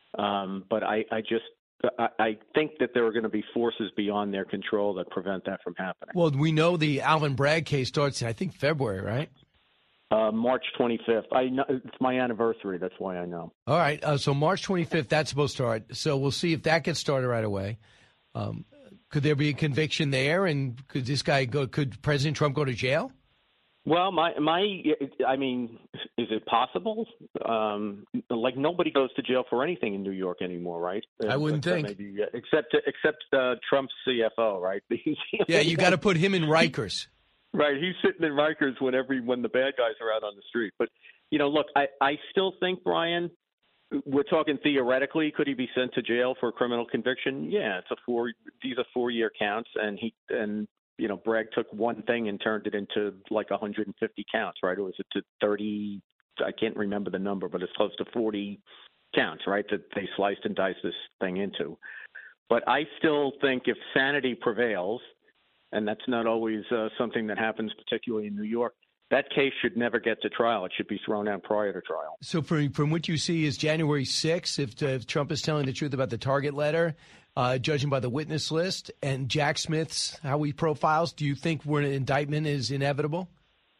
um, but I, I just, I, I think that there are going to be forces beyond their control that prevent that from happening. Well, we know the Alvin Bragg case starts in, I think, February, right? Uh, March twenty-fifth. I know, it's my anniversary. That's why I know. All right. Uh, so March twenty-fifth, that's supposed to start. So we'll see if that gets started right away. Um, could there be a conviction there? And could this guy go? Could President Trump go to jail? Well, my my, I mean, is it possible? Um, like nobody goes to jail for anything in New York anymore, right? I wouldn't except think. Maybe, except except uh, Trump's C F O, right? Yeah, you got to put him in Rikers. Right, he's sitting in Rikers when every when the bad guys are out on the street. But you know, look, I, I still think, Brian, we're talking theoretically. Could he be sent to jail for a criminal conviction? Yeah, it's a four. These are four year counts, and he and you know Bragg took one thing and turned it into like one hundred fifty counts, right? Or was it to thirty? I can't remember the number, but it's close to forty counts, right? That they sliced and diced this thing into. But I still think if sanity prevails. And that's not always uh, something that happens, particularly in New York. That case should never get to trial. It should be thrown out prior to trial. So from, from what you see is January sixth, if, if Trump is telling the truth about the target letter, uh, judging by the witness list, and Jack Smith's, how he profiles, do you think an indictment is inevitable?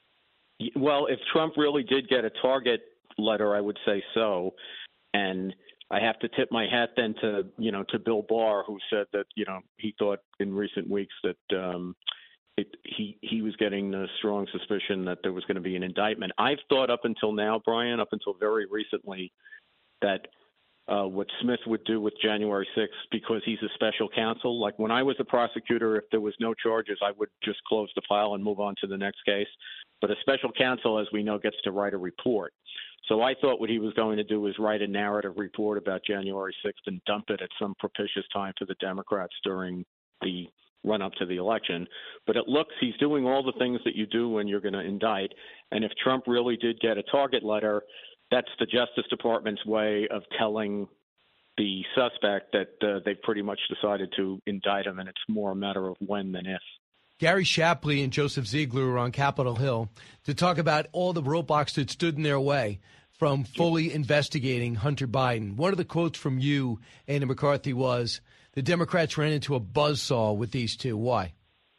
Well, if Trump really did get a target letter, I would say so. And I have to tip my hat then to, you know, to Bill Barr, who said that, you know, he thought in recent weeks that um, it, he he was getting a strong suspicion that there was going to be an indictment. I've thought up until now, Brian, up until very recently, that uh, what Smith would do with January sixth, because he's a special counsel, like when I was a prosecutor, if there was no charges, I would just close the file and move on to the next case. But a special counsel, as we know, gets to write a report. So I thought what he was going to do was write a narrative report about January sixth and dump it at some propitious time for the Democrats during the run-up to the election. But it looks he's doing all the things that you do when you're going to indict. And if Trump really did get a target letter, that's the Justice Department's way of telling the suspect that uh, they've pretty much decided to indict him, and it's more a matter of when than if. Gary Shapley and Joseph Ziegler were on Capitol Hill to talk about all the roadblocks that stood in their way from fully investigating Hunter Biden. One of the quotes from you, Anna McCarthy, was, the Democrats ran into a buzzsaw with these two. Why?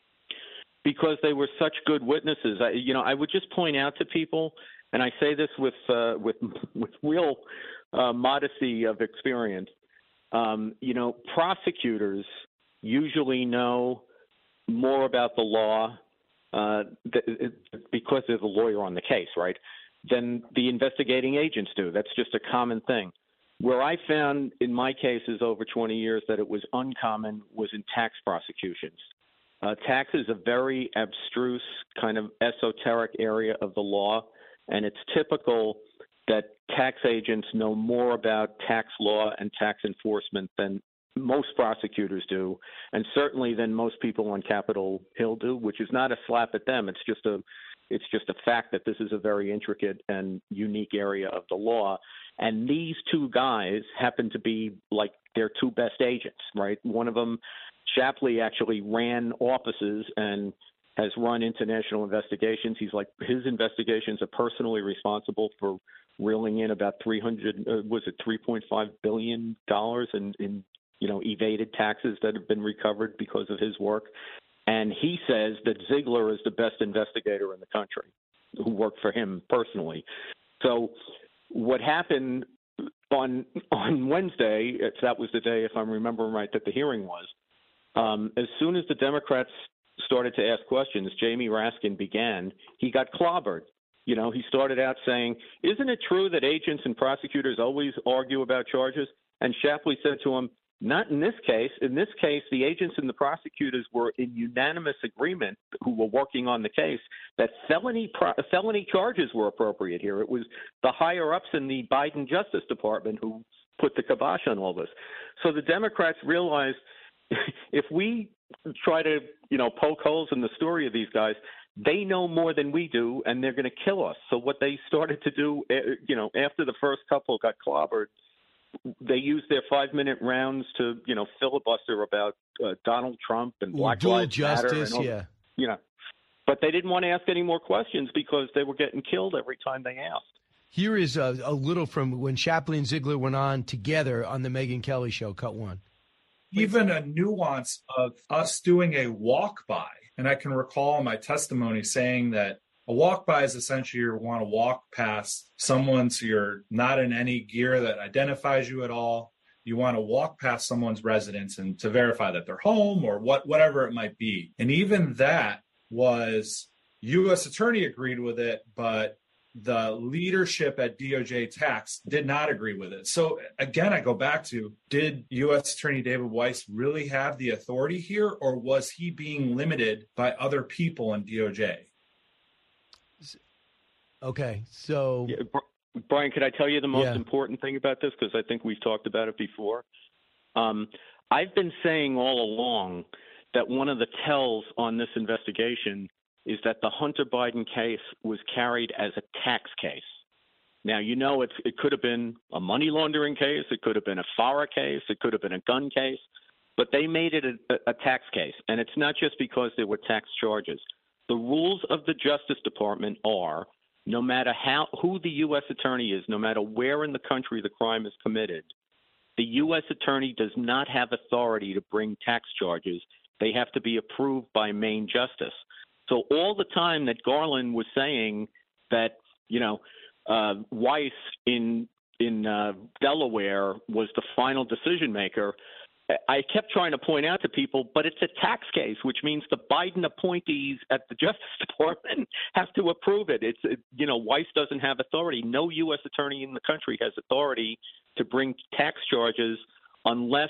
Because they were such good witnesses. I, you know, I would just point out to people, and I say this with uh, with with real uh, modesty of experience, um, you know, prosecutors usually know more about the law uh, th- because there's a lawyer on the case, right, than the investigating agents do. That's just a common thing. Where I found in my cases over twenty years that it was uncommon was in tax prosecutions. Uh, tax is a very abstruse, kind of esoteric area of the law. and it's typical that tax agents know more about tax law and tax enforcement than most prosecutors do, and certainly than most people on Capitol Hill do, which is not a slap at them. It's just a it's just a fact that this is a very intricate and unique area of the law. And these two guys happen to be like their two best agents, right? One of them, Shapley, actually ran offices and has run international investigations. He's like, his investigations are personally responsible for reeling in about three hundred, uh, was it three point five billion dollars in, in, you know, evaded taxes that have been recovered because of his work. And he says that Ziegler is the best investigator in the country who worked for him personally. So what happened on on Wednesday, if that was the day, if I'm remembering right, that the hearing was, um, as soon as the Democrats started to ask questions, Jamie Raskin began, he got clobbered. You know, he started out saying, isn't it true that agents and prosecutors always argue about charges? And Shapley said to him, not in this case. In this case, the agents and the prosecutors were in unanimous agreement, who were working on the case, that felony pro- felony charges were appropriate here. It was the higher-ups in the Biden Justice Department who put the kibosh on all this. So the Democrats realized if we try to, you know, poke holes in the story of these guys, they know more than we do, and they're going to kill us. So what they started to do, you know, after the first couple got clobbered, they used their five-minute rounds to, you know, filibuster about uh, Donald Trump and Black dual Lives Matter. justice, and all, yeah. You know, but they didn't want to ask any more questions because they were getting killed every time they asked. Here is a, a little from when Shapley and Ziegler went on together on the Megyn Kelly show, cut one. Even a nuance of us doing a walk-by, and I can recall my testimony saying that a walk-by is essentially you want to walk past someone so you're not in any gear that identifies you at all. You want to walk past someone's residence and to verify that they're home or what, whatever it might be. And even that was, U S attorney agreed with it, but the leadership at D O J Tax did not agree with it. So again, I go back to, did U S Attorney David Weiss really have the authority here, or was he being limited by other people in D O J? Okay, so yeah, Brian, could I tell you the most yeah. important thing about this? Because I think we've talked about it before. Um, I've been saying all along that one of the tells on this investigation is that the Hunter Biden case was carried as a tax case. Now, you know, it, it could have been a money laundering case, it could have been a FARA case, it could have been a gun case, but they made it a, a tax case. And it's not just because there were tax charges. The rules of the Justice Department are, no matter how who the U S attorney is, no matter where in the country the crime is committed, the U S attorney does not have authority to bring tax charges. They have to be approved by Main Justice. So all the time that Garland was saying that, you know, uh, Weiss in in uh, Delaware was the final decision maker, I kept trying to point out to people, but it's a tax case, which means the Biden appointees at the Justice Department have to approve it. It's, it, you know, Weiss doesn't have authority. No U S attorney in the country has authority to bring tax charges unless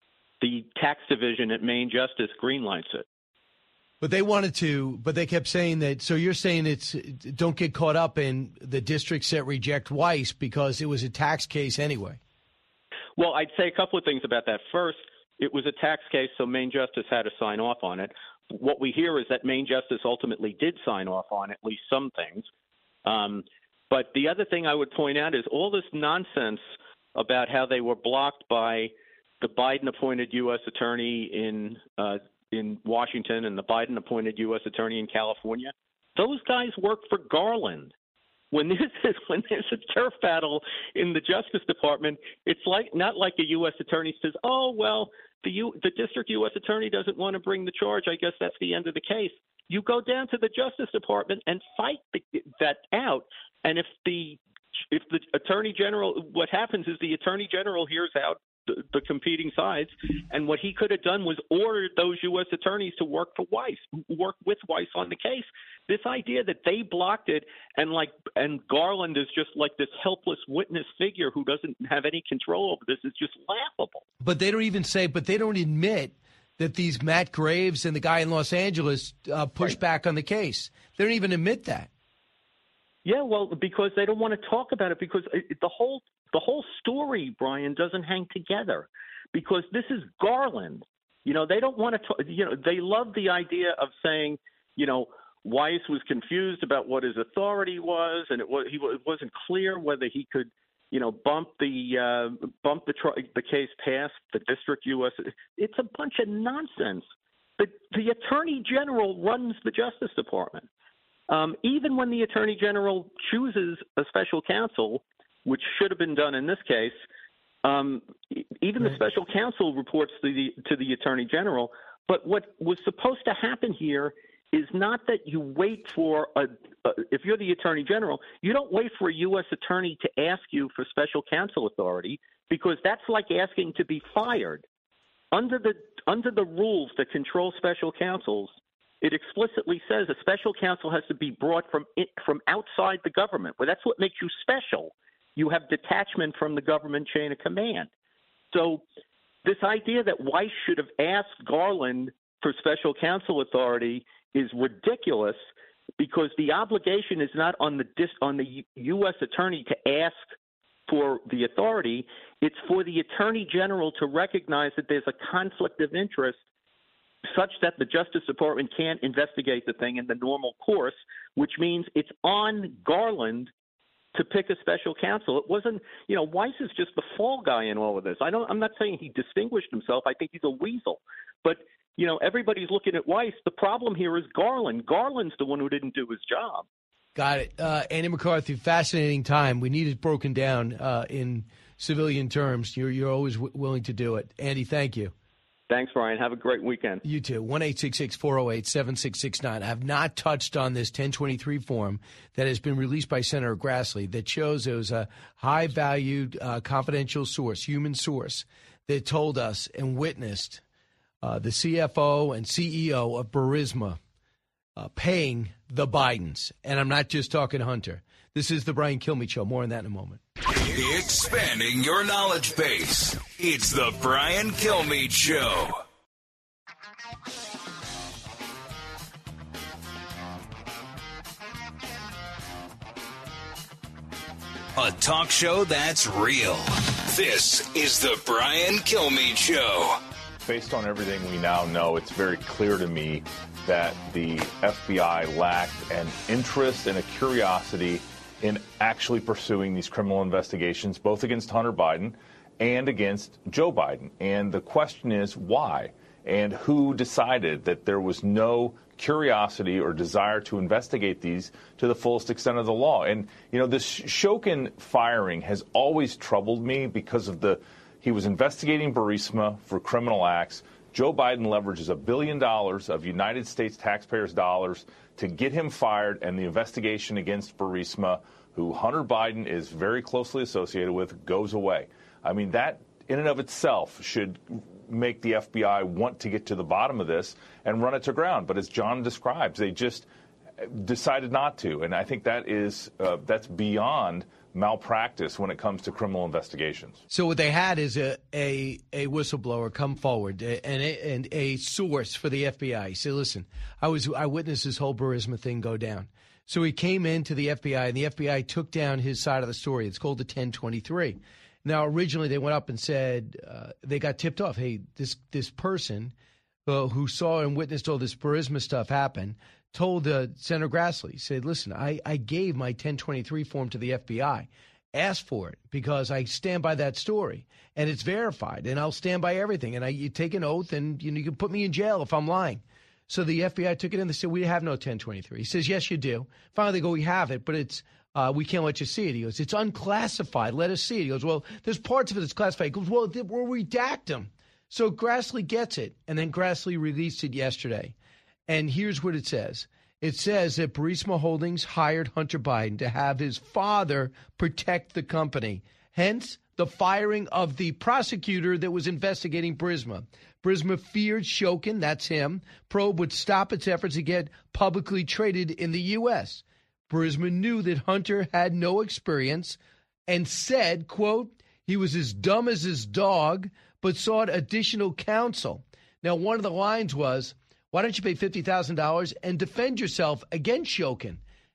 the tax division at Main Justice greenlights it. But they wanted to, but they kept saying that. So you're saying it's don't get caught up in the districts that reject Weiss because it was a tax case anyway. Well, I'd say a couple of things about that. First, it was a tax case, so Main Justice had to sign off on it. What we hear is that Main Justice ultimately did sign off on at least some things. Um, but the other thing I would point out is all this nonsense about how they were blocked by the Biden-appointed U S attorney in uh, in Washington and the Biden-appointed U S attorney in California. Those guys work for Garland. When this is when there's a turf battle in the Justice Department, it's like not like a U S attorney says, "Oh well, the U, the district U S attorney doesn't want to bring the charge. I guess that's the end of the case." You go down to the Justice Department and fight the, that out. And if the if the attorney general, what happens is the attorney general hears out the, the competing sides, and what he could have done was ordered those U S attorneys to work for Weiss, work with Weiss on the case. This idea that they blocked it and like and Garland is just like this helpless witness figure who doesn't have any control over this is just laughable. But they don't even say, but they don't admit that these Matt Graves and the guy in Los Angeles uh, pushed right. back on the case. They don't even admit that. Yeah, well, because they don't want to talk about it because it, the whole the whole story, Brian, doesn't hang together. Because this is Garland. You know, they don't want to talk, you know, they love the idea of saying, you know, Weiss was confused about what his authority was, and it was he it wasn't clear whether he could, you know, bump the uh, bump the the case past the district U S It's a bunch of nonsense. The the Attorney General runs the Justice Department. Um, even when the Attorney General chooses a special counsel, which should have been done in this case, um, even the special counsel reports to the to the Attorney General. But what was supposed to happen here is not that you wait for a, a if you're the Attorney General, you don't wait for a U S attorney to ask you for special counsel authority, because that's like asking to be fired. Under the under the rules that control special counsels, it explicitly says a special counsel has to be brought from it, from outside the government. Well, that's what makes you special. You have detachment from the government chain of command. So this idea that Weiss should have asked Garland for special counsel authority is ridiculous, because the obligation is not on the dis- on the U S attorney to ask for the authority. It's for the Attorney General to recognize that there's a conflict of interest such that the Justice Department can't investigate the thing in the normal course, which means it's on Garland to pick a special counsel. It wasn't, you know, Weiss is just the fall guy in all of this. I don't, I'm not saying he distinguished himself. I think he's a weasel. But, you know, everybody's looking at Weiss. The problem here is Garland. Garland's the one who didn't do his job. Got it. Uh, Andy McCarthy, fascinating time. We need it broken down uh, in civilian terms. You're, you're always w- willing to do it. Andy, thank you. Thanks, Brian. Have a great weekend. You too. one eight six six, four oh eight, seven six six nine. I have not touched on this ten twenty-three form that has been released by Senator Grassley that shows there was a high-valued uh, confidential source, human source, that told us and witnessed uh, the C F O and C E O of Burisma uh, paying the Bidens. And I'm not just talking Hunter. This is the Brian Kilmeade Show. More on that in a moment. Expanding your knowledge base. It's the Brian Kilmeade Show. A talk show that's real. This is the Brian Kilmeade Show. Based on everything we now know, it's very clear to me that the F B I lacked an interest and a curiosity in actually pursuing these criminal investigations, both against Hunter Biden and against Joe Biden. And the question is why? And who decided that there was no curiosity or desire to investigate these to the fullest extent of the law? And, you know, this Shokin firing has always troubled me because of the, he was investigating Burisma for criminal acts. Joe Biden leverages a billion dollars of United States taxpayers' dollars to get him fired, and the investigation against Burisma, who Hunter Biden is very closely associated with, goes away. I mean, that in and of itself should make the F B I want to get to the bottom of this and run it to ground. But as John describes, they just decided not to. And I think that is uh, that's beyond malpractice when it comes to criminal investigations. So what they had is a a, a whistleblower come forward and a, and a source for the F B I. He said, listen, I was I witnessed this whole Burisma thing go down. So he came into the F B I, and the F B I took down his side of the story. It's called the ten twenty-three. Now, originally they went up and said, uh, they got tipped off, hey, this this person uh, who saw and witnessed all this Burisma stuff happen told uh, Senator Grassley, said, listen, I, I gave my ten twenty-three form to the F B I, asked for it because I stand by that story, and it's verified, and I'll stand by everything, and I you take an oath, and you, know, you can put me in jail if I'm lying. So the F B I took it in. They said, we have no ten twenty-three. He says, yes, you do. Finally, they go, we have it, but it's uh, we can't let you see it. He goes, it's unclassified. Let us see it. He goes, well, there's parts of it that's classified. He goes, well, we'll redact them. So Grassley gets it, and then Grassley released it yesterday. And here's what it says. It says that Burisma Holdings hired Hunter Biden to have his father protect the company. Hence, the firing of the prosecutor that was investigating Burisma. Burisma feared Shokin, that's him, probe would stop its efforts to get publicly traded in the U S. Burisma knew that Hunter had no experience and said, quote, he was as dumb as his dog, but sought additional counsel. Now, one of the lines was, why don't you pay fifty thousand dollars and defend yourself against Shokin?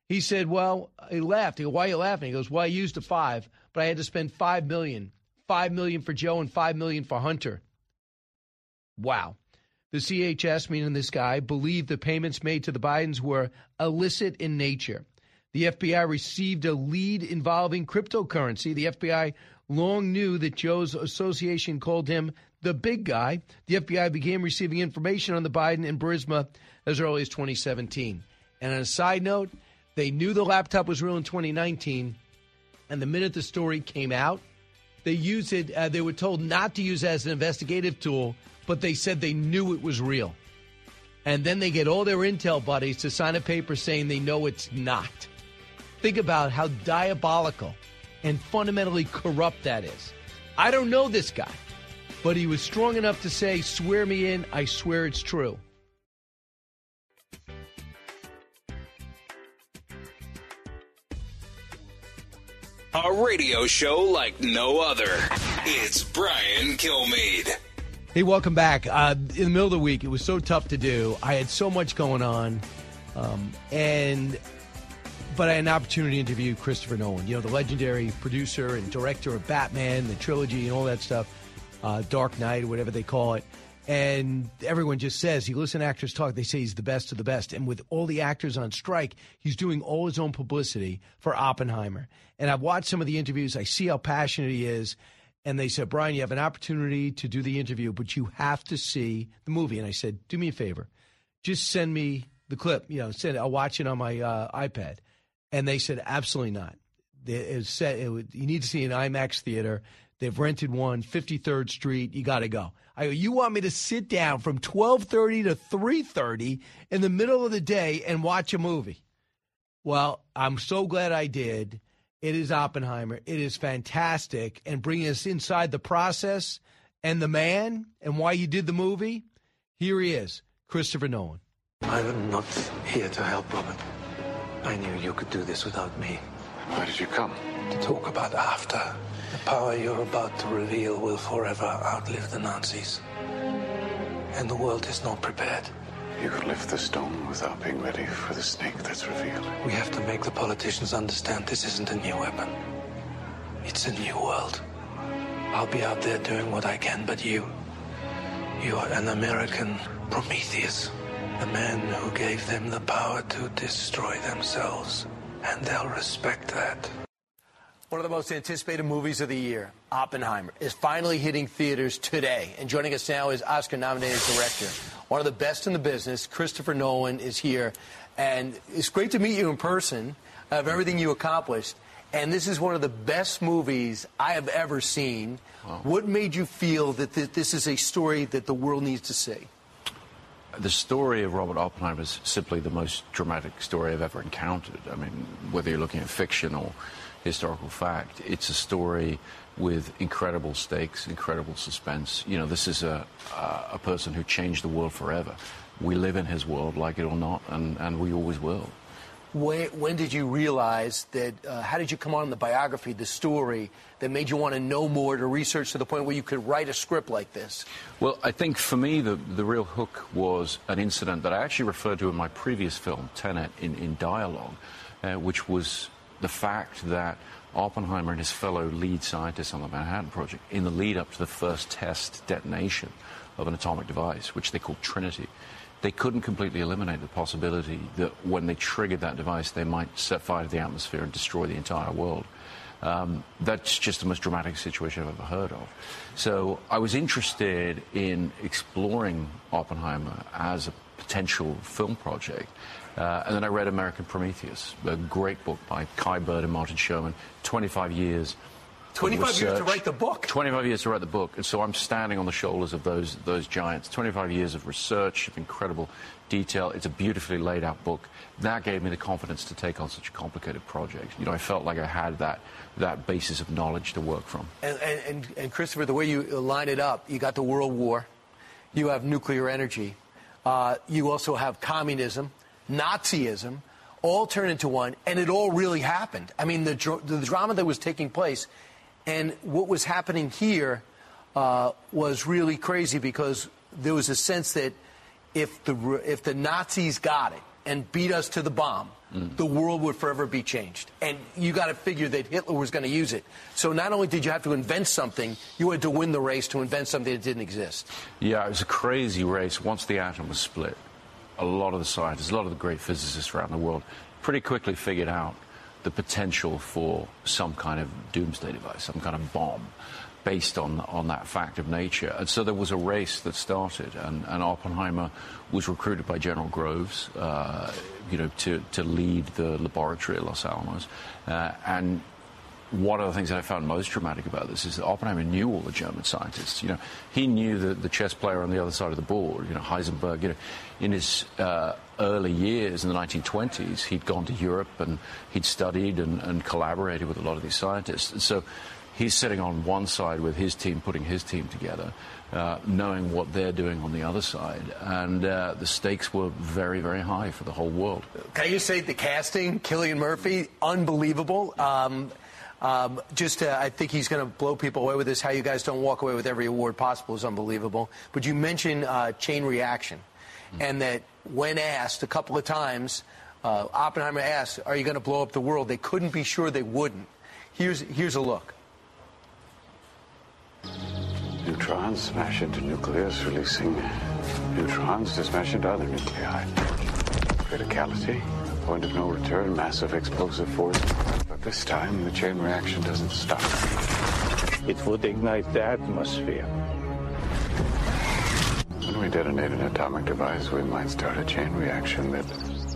He said, well, he laughed. He goes, why are you laughing? He goes, well, I used a five, but I had to spend five million dollars. five million dollars for Joe and five million dollars for Hunter. Wow. The C H S, meaning this guy, believed the payments made to the Bidens were illicit in nature. The F B I received a lead involving cryptocurrency. The F B I long knew that Joe's association called him the big guy. The F B I began receiving information on the Biden and Burisma as early as twenty seventeen. And on a side note, they knew the laptop was real in twenty nineteen, and the minute the story came out, they used it. Uh, they were told not to use it as an investigative tool, but they said they knew it was real. And then they get all their intel buddies to sign a paper saying they know it's not. Think about how diabolical and fundamentally corrupt that is. I don't know this guy, but he was strong enough to say, swear me in, I swear it's true. A radio show like no other. It's Brian Kilmeade. Hey, welcome back. Uh, in the middle of the week, it was so tough to do. I had so much going on, um, and but I had an opportunity to interview Christopher Nolan, you know, the legendary producer and director of Batman, the trilogy, and all that stuff, uh, Dark Knight, or whatever they call it. And everyone just says, you listen to actors talk, they say he's the best of the best. And with all the actors on strike, he's doing all his own publicity for Oppenheimer. And I've watched some of the interviews. I see how passionate he is. And they said, Brian, you have an opportunity to do the interview, but you have to see the movie. And I said, do me a favor. Just send me the clip. You know, send, I'll watch it on my uh, iPad. And they said, absolutely not. It was set, it would, you need to see an IMAX theater. They've rented one, fifty-third Street. You got to go. I go, you want me to sit down from twelve thirty to three thirty in the middle of the day and watch a movie? Well, I'm so glad I did. It is Oppenheimer. It is fantastic. And bringing us inside the process and the man and why you did the movie, here he is, Christopher Nolan. I'm not here to help, Robert. I knew you could do this without me. Why did you come? To talk about after. The power you're about to reveal will forever outlive the Nazis. And the world is not prepared. You could lift the stone without being ready for the snake that's revealed. We have to make the politicians understand this isn't a new weapon. It's a new world. I'll be out there doing what I can, but you, you are an American Prometheus. The man who gave them the power to destroy themselves. And they'll respect that. One of the most anticipated movies of the year, Oppenheimer, is finally hitting theaters today. And joining us now is Oscar-nominated director, one of the best in the business, Christopher Nolan, is here. And it's great to meet you in person, of everything you accomplished. And this is one of the best movies I have ever seen. Wow. What made you feel that th- this is a story that the world needs to see? The story of Robert Oppenheimer is simply the most dramatic story I've ever encountered. I mean, whether you're looking at fiction or historical fact, it's a story with incredible stakes, incredible suspense. You know, this is a, uh, a person who changed the world forever. We live in his world, like it or not, and, and we always will. When, when did you realize that, uh, how did you come on the biography, the story, that made you want to know more, to research to the point where you could write a script like this? Well, I think for me, the, the real hook was an incident that I actually referred to in my previous film, Tenet, in, in dialogue, uh, which was the fact that Oppenheimer and his fellow lead scientists on the Manhattan Project, in the lead up to the first test detonation of an atomic device, which they called Trinity, they couldn't completely eliminate the possibility that when they triggered that device, they might set fire to the atmosphere and destroy the entire world. Um, that's just the most dramatic situation I've ever heard of. So I was interested in exploring Oppenheimer as a potential film project. Uh, and then I read American Prometheus, a great book by Kai Bird and Martin Sherman, twenty-five years. twenty-five years to write the book. twenty-five years to write the book. And so I'm standing on the shoulders of those those giants. twenty-five years of research, of incredible detail. It's a beautifully laid out book. That gave me the confidence to take on such a complicated project. You know, I felt like I had that that basis of knowledge to work from. And, and, and Christopher, the way you line it up, you got the World War, you have nuclear energy, uh, you also have communism, Nazism, all turned into one, and it all really happened. I mean, the, the drama that was taking place and what was happening here uh, was really crazy, because there was a sense that if the if the Nazis got it and beat us to the bomb, mm. the world would forever be changed. And you got to figure that Hitler was going to use it. So not only did you have to invent something, you had to win the race to invent something that didn't exist. Yeah, it was a crazy race. Once the atom was split, a lot of the scientists, a lot of the great physicists around the world pretty quickly figured out the potential for some kind of doomsday device, some kind of bomb, based on on that fact of nature. And so there was a race that started, and, and Oppenheimer was recruited by General Groves, uh, you know, to, to lead the laboratory at Los Alamos. Uh, and one of the things that I found most dramatic about this is that Oppenheimer knew all the German scientists. You know, he knew the, the chess player on the other side of the board, you know, Heisenberg. You know, in his uh, early years in the nineteen twenties, he'd gone to Europe and he'd studied and, and collaborated with a lot of these scientists. And so he's sitting on one side with his team, putting his team together, uh, knowing what they're doing on the other side. And uh, the stakes were very, very high for the whole world. Can you say the casting, Cillian Murphy, unbelievable? Um, um, just, uh, I think he's going to blow people away with this. How you guys don't walk away with every award possible is unbelievable. But you mentioned uh, chain reaction, mm-hmm. and that when asked a couple of times, uh, Oppenheimer asked, are you going to blow up the world? They couldn't be sure they wouldn't. Here's, here's a look. Neutrons smash into nucleus, releasing neutrons to smash into other nuclei. Criticality, point of no return, massive explosive force. But this time, the chain reaction doesn't stop. It would ignite the atmosphere. When we detonate an atomic device, we might start a chain reaction that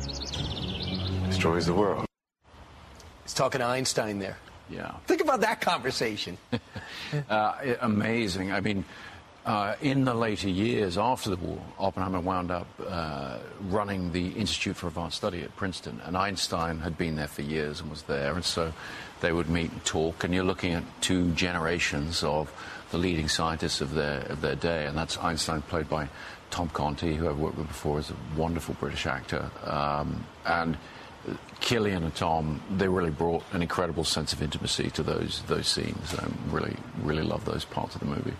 destroys the world. He's talking to Einstein there. Yeah. Think about that conversation. uh, amazing. I mean, uh, in the later years after the war, Oppenheimer wound up uh, running the Institute for Advanced Study at Princeton, and Einstein had been there for years and was there, and so they would meet and talk, and you're looking at two generations of the leading scientists of their of their day, and that's Einstein, played by Tom Conti, who I've worked with before, is a wonderful British actor, um, and Cillian and Tom, they really brought an incredible sense of intimacy to those those scenes. I really, really love those parts of the movie.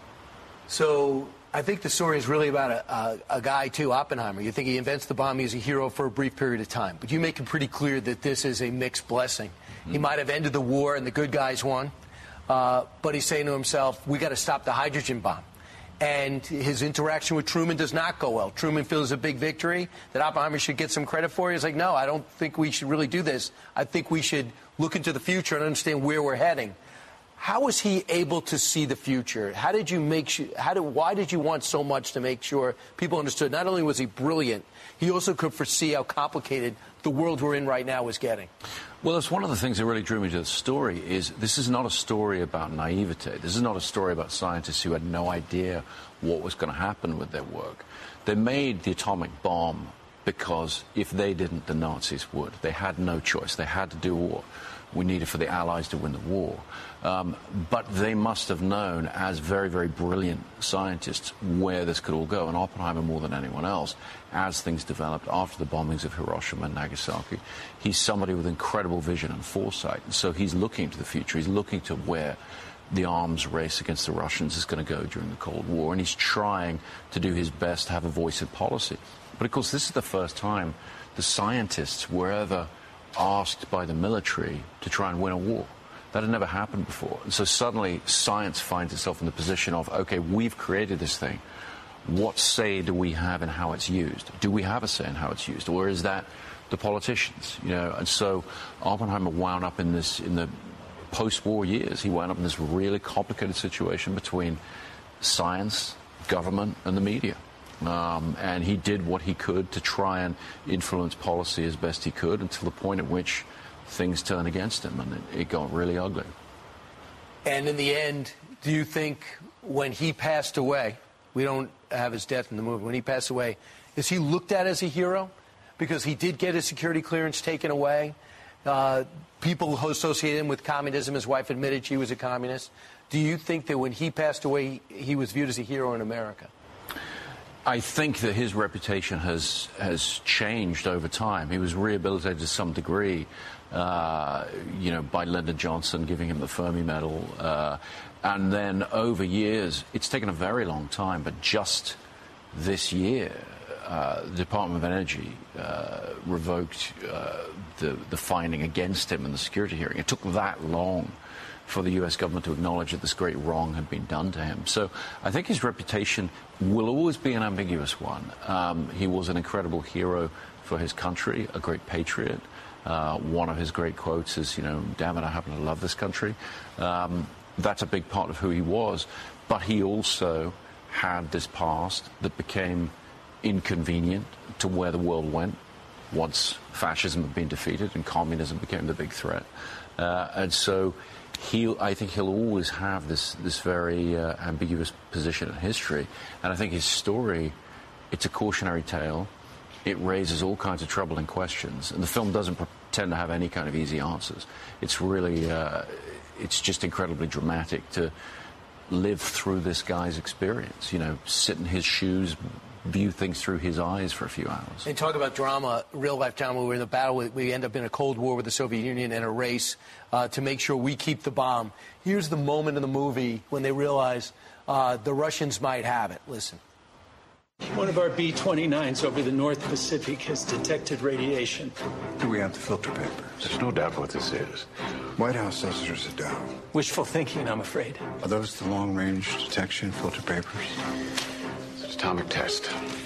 So I think the story is really about a, a, a guy, too, Oppenheimer. You think he invents the bomb, he's a hero for a brief period of time. But you make it pretty clear that this is a mixed blessing. Mm-hmm. He might have ended the war and the good guys won, uh, but he's saying to himself, we got to stop the hydrogen bomb. And his interaction with Truman does not go well. Truman feels a big victory that Oppenheimer should get some credit for. He's like, no, I don't think we should really do this. I think we should look into the future and understand where we're heading. How was he able to see the future? How did you make sure, how did, why did you want so much to make sure people understood? Not only was he brilliant, he also could foresee how complicated the world we're in right now is getting. Well, it's one of the things that really drew me to the story is this is not a story about naivete. This is not a story about scientists who had no idea what was going to happen with their work. They made the atomic bomb because if they didn't, the Nazis would. They had no choice. They had to do what we needed for the Allies to win the war. Um, but they must have known, as very, very brilliant scientists, where this could all go. And Oppenheimer, more than anyone else, as things developed after the bombings of Hiroshima and Nagasaki, he's somebody with incredible vision and foresight. And so he's looking to the future. He's looking to where the arms race against the Russians is going to go during the Cold War. And he's trying to do his best to have a voice in policy. But, of course, this is the first time the scientists were ever asked by the military to try and win a war. That had never happened before. And so suddenly science finds itself in the position of, okay, we've created this thing. What say do we have in how it's used? Do we have a say in how it's used? Or is that the politicians? You know, and so Oppenheimer wound up in this, in the post-war years, he wound up in this really complicated situation between science, government, and the media. Um, and he did what he could to try and influence policy as best he could until the point at which things turned against him, and it, it got really ugly. And in the end, do you think when he passed away, we don't have his death in the movie, when he passed away, is he looked at as a hero? Because he did get his security clearance taken away. Uh, people who associated him with communism, his wife admitted she was a communist. Do you think that when he passed away, he was viewed as a hero in America? I think that his reputation has has changed over time. He was rehabilitated to some degree, uh, you know, by Lyndon Johnson giving him the Fermi Medal. Uh, and then over years, it's taken a very long time, but just this year, uh, the Department of Energy uh, revoked uh, the, the finding against him in the security hearing. It took that long for the U S government to acknowledge that this great wrong had been done to him. So I think his reputation will always be an ambiguous one. Um, he was an incredible hero for his country, a great patriot. Uh, one of his great quotes is, you know, damn it, I happen to love this country. Um, that's a big part of who he was. But he also had this past that became inconvenient to where the world went once fascism had been defeated and communism became the big threat. Uh, and so he, I think he'll always have this, this very uh, ambiguous position in history. And I think his story, it's a cautionary tale. It raises all kinds of troubling questions. And the film doesn't pretend to have any kind of easy answers. It's really, uh, it's just incredibly dramatic to live through this guy's experience, you know, sit in his shoes, view things through his eyes for a few hours. And talk about drama, real-life drama. We're in a battle. We end up in a Cold War with the Soviet Union and a race uh, to make sure we keep the bomb. Here's the moment in the movie when they realize uh, the Russians might have it. Listen. One of our B twenty-nines over the North Pacific has detected radiation. Do we have the filter paper? There's no doubt what this is. White House says there's a doubt. Wishful thinking, I'm afraid. Are those the long-range detection filter papers? It's an atomic test.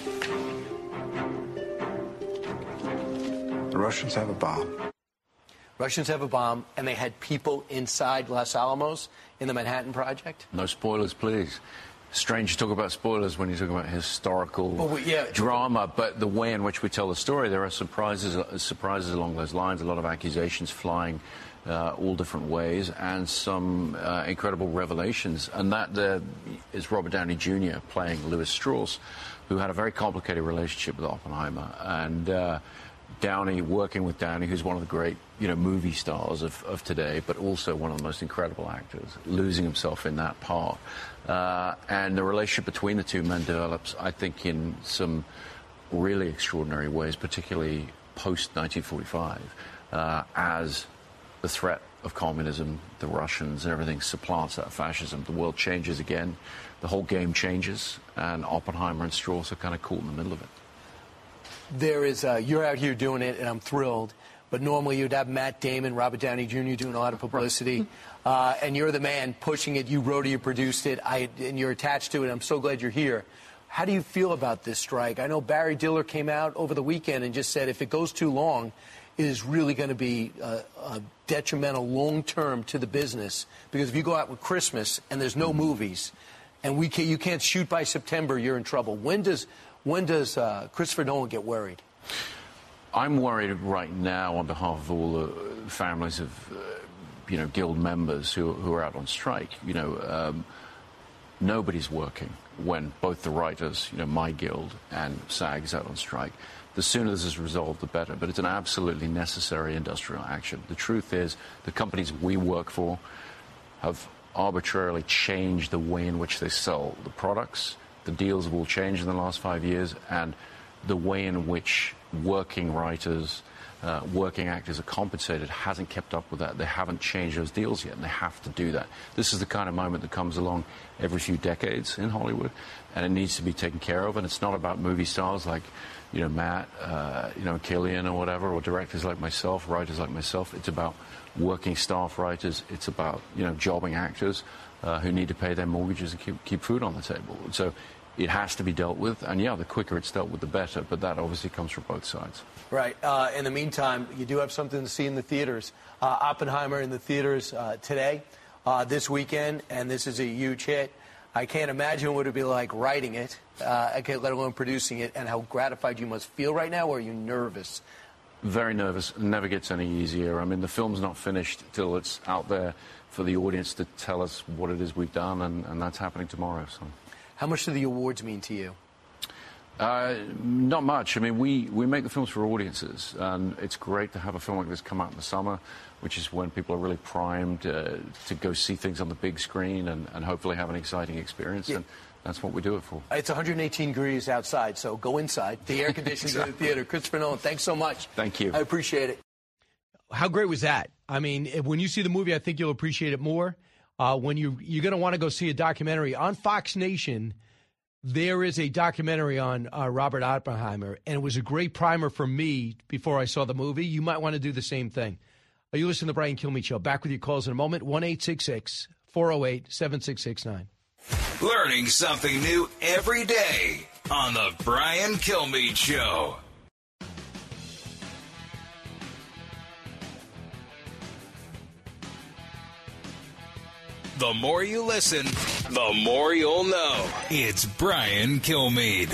The Russians have a bomb. Russians have a bomb, and they had people inside Los Alamos in the Manhattan Project? No spoilers, please. Strange to talk about spoilers when you talk about historical well, yeah. drama, but the way in which we tell the story, there are surprises, uh, surprises along those lines, a lot of accusations flying uh, all different ways, and some uh, incredible revelations. And that uh, is Robert Downey Junior playing Louis Strauss, who had a very complicated relationship with Oppenheimer. And uh, Downey, working with Downey, who's one of the great, you know, movie stars of, of today, but also one of the most incredible actors, losing himself in that part. Uh, and the relationship between the two men develops, I think, in some really extraordinary ways, particularly post nineteen forty-five, uh, as the threat of communism, the Russians and everything supplants that fascism. The world changes again. The whole game changes, and Oppenheimer and Strauss are kind of caught in the middle of it. There is, uh, you're out here doing it, and I'm thrilled. But normally you'd have Matt Damon, Robert Downey Junior doing a lot of publicity. Uh, and you're the man pushing it. You wrote it, you produced it, I, and you're attached to it. I'm so glad you're here. How do you feel about this strike? I know Barry Diller came out over the weekend and just said if it goes too long, it is really going to be uh, uh, detrimental long-term to the business. Because if you go out with Christmas and there's no movies, and we can, you can't shoot by September, you're in trouble. When does, when does uh, Christopher Nolan get worried? I'm worried right now on behalf of all the families of, uh, you know, guild members who, who are out on strike. You know, um, nobody's working when both the writers, you know, my guild and SAG is out on strike. The sooner this is resolved, the better. But it's an absolutely necessary industrial action. The truth is the companies we work for have arbitrarily changed the way in which they sell the products. The deals have all changed in the last five years, and the way in which working writers, uh, working actors are compensated hasn't kept up with that. They haven't changed those deals yet, and they have to do that. This is the kind of moment that comes along every few decades in Hollywood, and it needs to be taken care of. And it's not about movie stars like, you know, Matt, uh, you know, Killian or whatever, or directors like myself, writers like myself. It's about working staff writers. It's about, you know, jobbing actors uh, who need to pay their mortgages and keep, keep food on the table. So it has to be dealt with, and yeah, the quicker it's dealt with, the better, but that obviously comes from both sides. Right. Uh, in the meantime, you do have something to see in the theaters. Uh, Oppenheimer in the theaters uh, today, uh, this weekend, and this is a huge hit. I can't imagine what it would be like writing it, uh, let alone producing it, and how gratified you must feel right now, or are you nervous? Very nervous. It never gets any easier. I mean, the film's not finished till it's out there for the audience to tell us what it is we've done, and, and that's happening tomorrow. So. How much do the awards mean to you? Uh, not much. I mean, we, we make the films for audiences, and it's great to have a film like this come out in the summer, which is when people are really primed uh, to go see things on the big screen and, and hopefully have an exciting experience, yeah. And that's what we do it for. It's one hundred eighteen degrees outside, so go inside. The air conditioning exactly. in the theater. Christopher Nolan, thanks so much. Thank you. I appreciate it. How great was that? I mean, when you see the movie, I think you'll appreciate it more. Uh, when you, you're going to want to go see a documentary on Fox Nation. There is a documentary on uh, Robert Oppenheimer, and it was a great primer for me before I saw the movie. You might want to do the same thing. Are you listening to the Brian Kilmeade Show? Back with your calls in a moment. one eight six six, four oh eight, seven six six nine. Learning something new every day on the Brian Kilmeade Show. The more you listen, the more you'll know. It's Brian Kilmeade.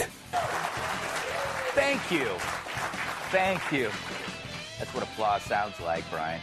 Thank you. Thank you. That's what applause sounds like, Brian.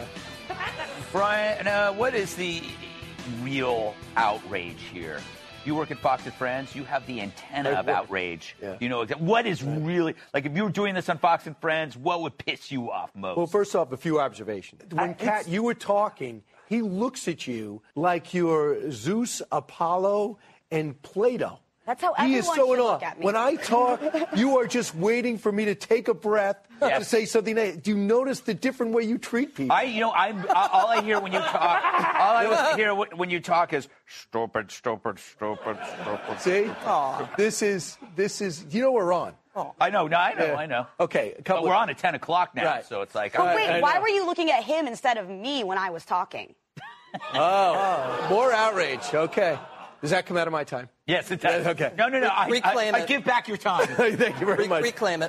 Brian, uh, what is the real outrage here? You work at Fox and Friends. You have the antenna of outrage. Yeah. You know, what is really, like if you were doing this on Fox and Friends, what would piss you off most? Well, first off, a few observations. When Uh, Kat, you were talking, he looks at you like you're Zeus, Apollo, and Plato. That's how He everyone is so should in awe. look at me. When I talk, you are just waiting for me to take a breath to Yes. say something. Do you notice the different way you treat people? I, you know, I'm all I hear when you talk. All I hear when you talk is stupid, stupid, stupid, stupid. See, this is this is. You know we're on. I know, no, I know, Yeah. I know. Okay, a couple but we're of- on at ten o'clock now, Right. so it's like. But I- wait, I why know. were you looking at him instead of me when I was talking? Oh, more outrage. Okay, does that come out of my time? Yes, it does. Yeah, okay. No, no, no. I, Reclaim I, I it. give back your time. Thank you very much. Reclaim it.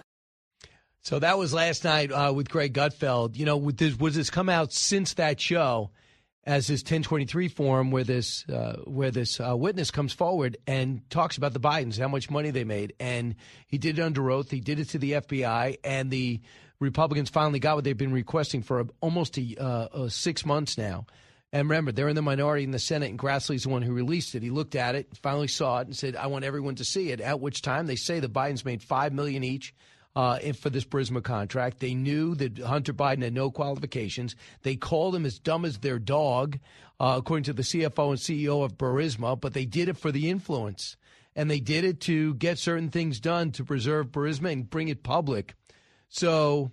So that was last night uh, with Greg Gutfeld. You know, with this, was this come out since that show as this ten twenty-three forum where this uh, where this uh, witness comes forward and talks about the Bidens, how much money they made. And he did it under oath. He did it to the F B I. And the Republicans finally got what they've been requesting for almost a, uh, uh, six months now. And remember, they're in the minority in the Senate, and Grassley's the one who released it. He looked at it, finally saw it, and said, I want everyone to see it, at which time they say the Bidens made five million dollars each uh, for this Burisma contract. They knew that Hunter Biden had no qualifications. They called him as dumb as their dog, uh, according to the C F O and C E O of Burisma, but they did it for the influence. And they did it to get certain things done to preserve Burisma and bring it public. So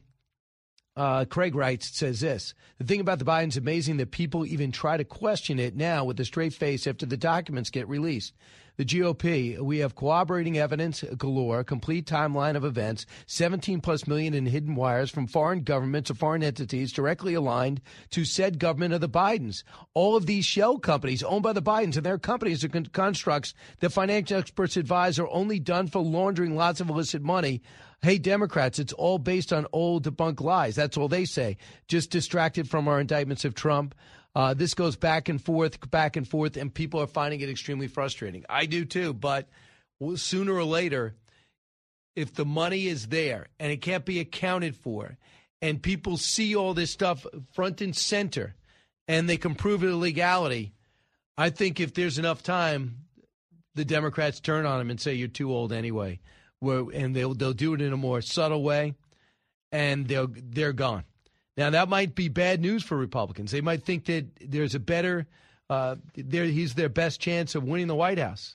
uh, Craig writes, says this, the thing about the Bidens is amazing that people even try to question it now with a straight face after the documents get released. The G O P, we have corroborating evidence galore, complete timeline of events, seventeen plus million in hidden wires from foreign governments or foreign entities directly aligned to said government of the Bidens. All of these shell companies owned by the Bidens and their companies are con- constructs that financial experts advise are only done for laundering lots of illicit money. Hey, Democrats, it's all based on old debunked lies. That's all they say. Just distracted from our indictments of Trump. Uh, this goes back and forth, back and forth, and people are finding it extremely frustrating. I do too, but sooner or later, if the money is there and it can't be accounted for, and people see all this stuff front and center, and they can prove it illegality, I think if there's enough time, the Democrats turn on them and say, you're too old anyway. Where, and they'll they'll do it in a more subtle way, and they'll they're gone. Now that might be bad news for Republicans. They might think that there's a better, uh, there he's their best chance of winning the White House.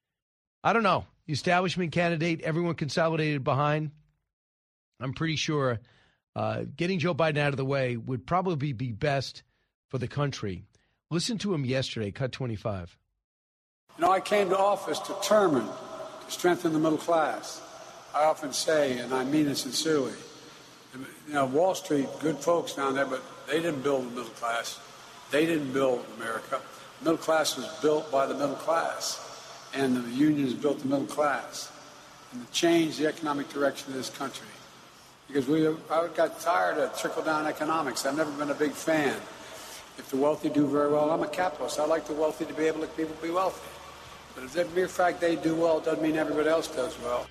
I don't know. The establishment candidate, everyone consolidated behind. I'm pretty sure uh, getting Joe Biden out of the way would probably be best for the country. Listen to him yesterday, cut twenty-five. You know, I came to office determined to strengthen the middle class. I often say, and I mean it sincerely, you know, Wall Street, good folks down there, but they didn't build the middle class. They didn't build America. The middle class was built by the middle class, and the unions built the middle class, and to change the economic direction of this country. Because we, I got tired of trickle-down economics. I've never been a big fan. If the wealthy do very well, I'm a capitalist. I like the wealthy to be able to let people be wealthy. But if the mere fact they do well doesn't mean everybody else does well.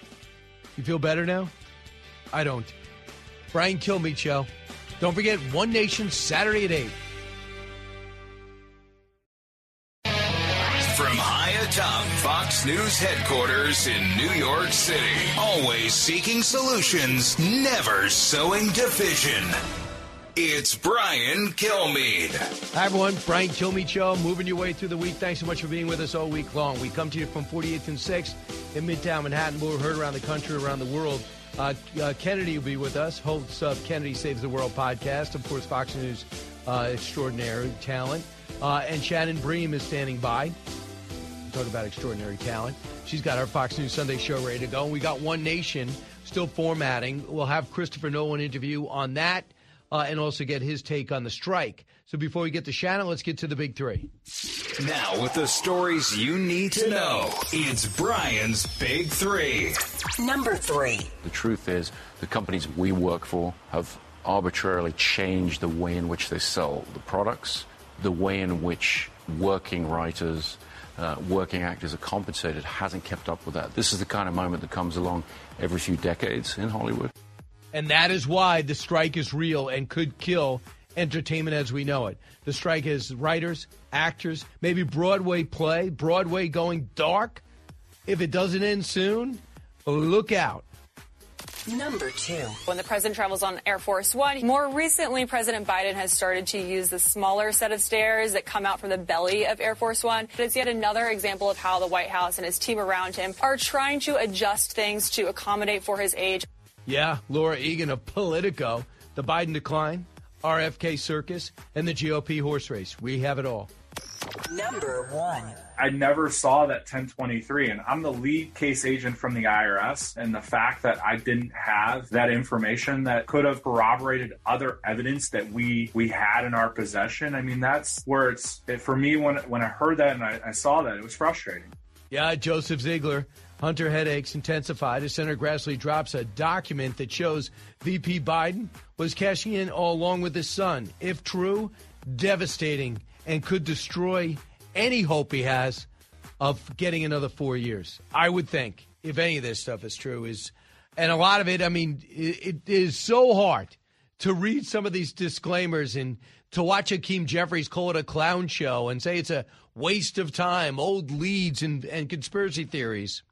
You feel better now? I don't. Brian Kilmeade Show. Don't forget, One Nation, Saturday at eight. From high atop Fox News headquarters in New York City, always seeking solutions, never sowing division. It's Brian Kilmeade. Hi, everyone. Brian Kilmeade Show, moving your way through the week. Thanks so much for being with us all week long. We come to you from forty-eighth and sixth in Midtown Manhattan. We're heard around the country, around the world. Uh, uh, Kennedy will be with us, host of Kennedy Saves the World podcast. Of course, Fox News uh, extraordinary talent. Uh, and Shannon Bream is standing by. Talk about extraordinary talent. She's got our Fox News Sunday show ready to go. We got One Nation still formatting. We'll have Christopher Nolan interview on that uh, and also get his take on the strike. So before we get to Shannon, let's get to the big three. Now with the stories you need to know, it's Brian's Big Three. Number three. The truth is the companies we work for have arbitrarily changed the way in which they sell the products, the way in which working writers, uh, working actors are compensated hasn't kept up with that. This is the kind of moment that comes along every few decades in Hollywood. And that is why the strike is real and could kill entertainment as we know it. The strike is writers, actors, maybe Broadway play, Broadway going dark. If it doesn't end soon, look out. Number two. When the president travels on Air Force One, more recently, President Biden has started to use the smaller set of stairs that come out from the belly of Air Force One. But it's yet another example of how the White House and his team around him are trying to adjust things to accommodate for his age. Yeah, Laura Egan of Politico, the Biden decline, R F K circus, and the G O P horse race. We have it all. Number one. I never saw that ten twenty-three, and I'm the lead case agent from the I R S, and the fact that I didn't have that information that could have corroborated other evidence that we we had in our possession, I mean, that's where it's, it, for me, when when I heard that and I, I saw that, it was frustrating. Yeah, Joseph Ziegler, Hunter headaches intensified as Senator Grassley drops a document that shows V P Biden was cashing in all along with his son. If true, devastating and could destroy any hope he has of getting another four years. I would think, if any of this stuff is true, is, and a lot of it, I mean, it, it is so hard to read some of these disclaimers and to watch Hakeem Jeffries call it a clown show and say it's a waste of time, old leads and, and conspiracy theories.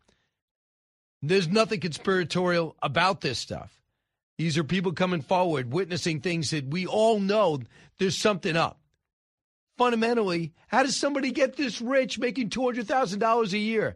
There's nothing conspiratorial about this stuff. These are people coming forward, witnessing things that we all know there's something up. Fundamentally, how does somebody get this rich making two hundred thousand dollars a year?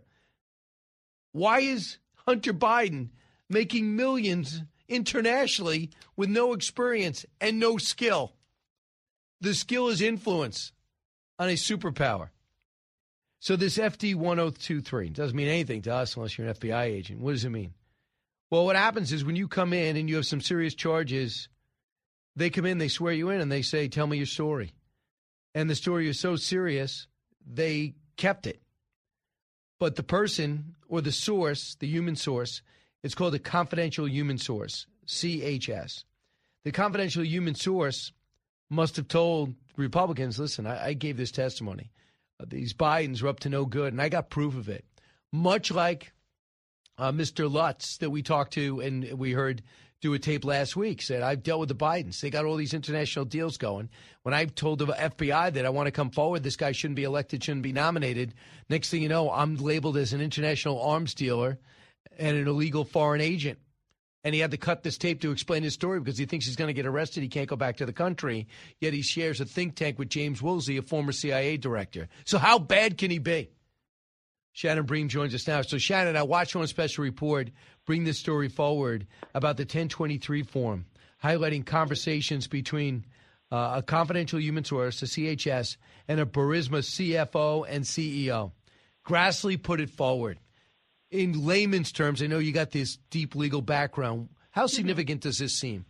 Why is Hunter Biden making millions internationally with no experience and no skill? The skill is influence on a superpower. So this F D one oh two three doesn't mean anything to us unless you're an F B I agent. What does it mean? Well, what happens is when you come in and you have some serious charges, they come in, they swear you in, and they say, tell me your story. And the story is so serious, they kept it. But the person or the source, the human source, it's called a confidential human source, C H S. The confidential human source must have told Republicans, listen, I, I gave this testimony. Uh, these Bidens are up to no good, and I got proof of it. Much like uh, Mister Lutz that we talked to and we heard do a tape last week, said, I've dealt with the Bidens. They got all these international deals going. When I told the F B I that I want to come forward, this guy shouldn't be elected, shouldn't be nominated. Next thing you know, I'm labeled as an international arms dealer and an illegal foreign agent. And he had to cut this tape to explain his story because he thinks he's going to get arrested. He can't go back to the country. Yet he shares a think tank with James Woolsey, a former C I A director. So how bad can he be? Shannon Bream joins us now. So, Shannon, I watched one special report bring this story forward about the ten twenty-three form, highlighting conversations between uh, a confidential human source, a C H S, and a Burisma C F O and C E O. Grassley put it forward. In layman's terms, I know you got this deep legal background. How significant does this seem?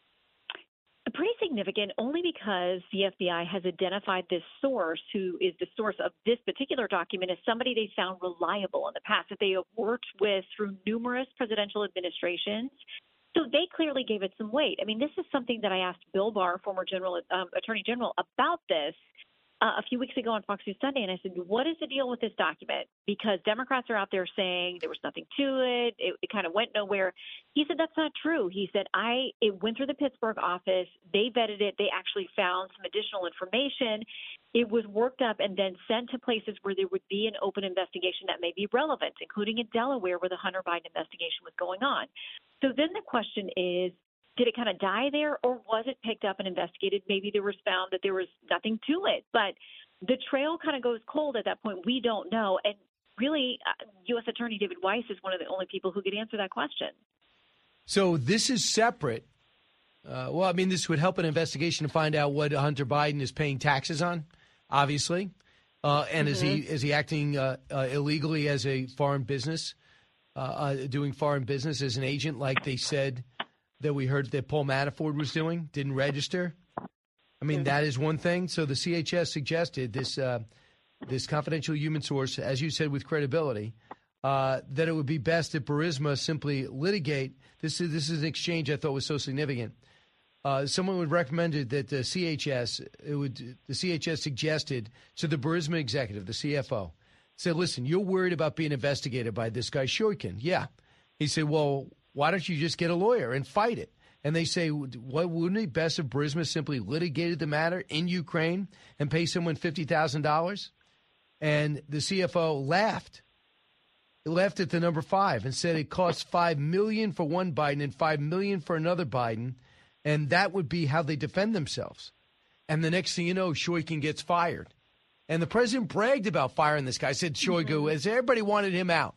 Pretty significant, only because the F B I has identified this source, who is the source of this particular document, as somebody they found reliable in the past, that they have worked with through numerous presidential administrations. So they clearly gave it some weight. I mean, this is something that I asked Bill Barr, former general um, attorney general, about this Uh, a few weeks ago on Fox News Sunday, and I said, what is the deal with this document? Because Democrats are out there saying there was nothing to it. It, it kind of went nowhere. He said, that's not true. He said, I it went through the Pittsburgh office. They vetted it. They actually found some additional information. It was worked up and then sent to places where there would be an open investigation that may be relevant, including in Delaware where the Hunter Biden investigation was going on. So then the question is, did it kind of die there, or was it picked up and investigated? Maybe there was found that there was nothing to it. But the trail kind of goes cold at that point. We don't know. And really, uh, U S Attorney David Weiss is one of the only people who could answer that question. So this is separate. Uh, well, I mean, this would help an investigation to find out what Hunter Biden is paying taxes on, obviously. Uh, and Mm-hmm. is he is he acting uh, uh, illegally as a foreign business, uh, uh, doing foreign business as an agent, like they said that we heard that Paul Manafort was doing, didn't register? I mean, that is one thing. So the C H S suggested this uh, this confidential human source, as you said, with credibility, uh, that it would be best if Burisma simply litigate. This is this is an exchange I thought was so significant. Uh, someone would recommended that the C H S, it would the C H S suggested to the Burisma executive, the C F O, said, listen, you're worried about being investigated by this guy Shoikin. Yeah. He said, well, why don't you just get a lawyer and fight it? And they say, what, wouldn't it be best if Burisma simply litigated the matter in Ukraine and pay someone fifty thousand dollars? And the C F O laughed. He laughed at the number five and said it costs five million dollars for one Biden and five million dollars for another Biden. And that would be how they defend themselves. And the next thing you know, Shoikin gets fired. And the president bragged about firing this guy. Said Shoigu, mm-hmm. as everybody wanted him out.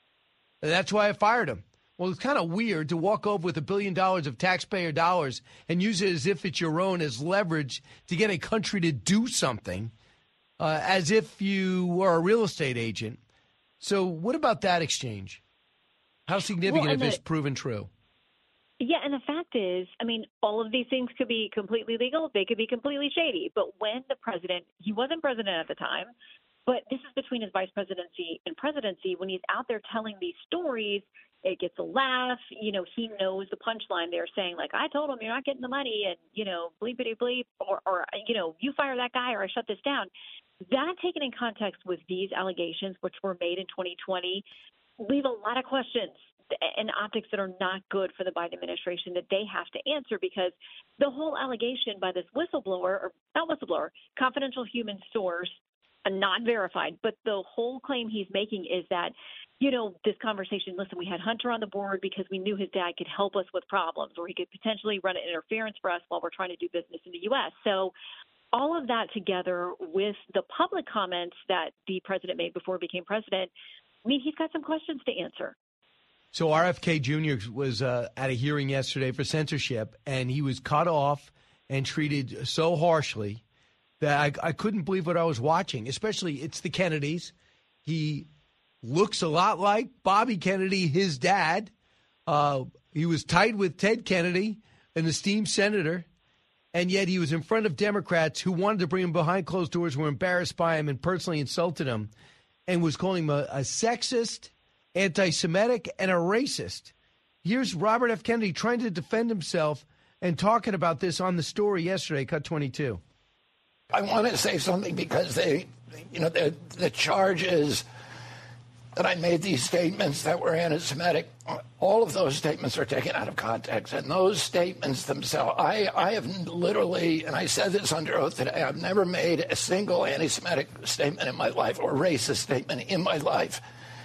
And that's why I fired him. Well, it's kind of weird to walk over with a billion dollars of taxpayer dollars and use it as if it's your own as leverage to get a country to do something, uh, as if you were a real estate agent. So what about that exchange? How significant well, if the- it's proven true? Yeah, and the fact is, I mean, all of these things could be completely legal. They could be completely shady. But when the president, he wasn't president at the time, but this is between his vice presidency and presidency, when he's out there telling these stories, it gets a laugh. You know, he knows the punchline. They're saying, like, I told him you're not getting the money and, you know, bleepity bleep, or, or, you know, you fire that guy or I shut this down. That taken in context with these allegations, which were made in twenty twenty, leave a lot of questions and optics that are not good for the Biden administration that they have to answer, because the whole allegation by this whistleblower, or not whistleblower, confidential human source, uh, not verified, but the whole claim he's making is that, you know, this conversation, listen, we had Hunter on the board because we knew his dad could help us with problems, or he could potentially run an interference for us while we're trying to do business in the U S. So all of that together with the public comments that the president made before he became president, I mean, he's got some questions to answer. So R F K Junior was uh, at a hearing yesterday for censorship, and he was cut off and treated so harshly that I, I couldn't believe what I was watching, especially it's the Kennedys. He looks a lot like Bobby Kennedy, his dad. Uh, he was tight with Ted Kennedy, an esteemed senator, and yet he was in front of Democrats who wanted to bring him behind closed doors, were embarrassed by him and personally insulted him, and was calling him a, a sexist, anti-Semitic, and a racist. Here's Robert F. Kennedy trying to defend himself and talking about this on the story yesterday, Cut twenty-two. I want to say something because they, you know, the, the charge is that I made these statements that were anti-Semitic. All of those statements are taken out of context, and those statements themselves, I, I have literally, and I said this under oath today, I've never made a single anti-Semitic statement in my life or racist statement in my life.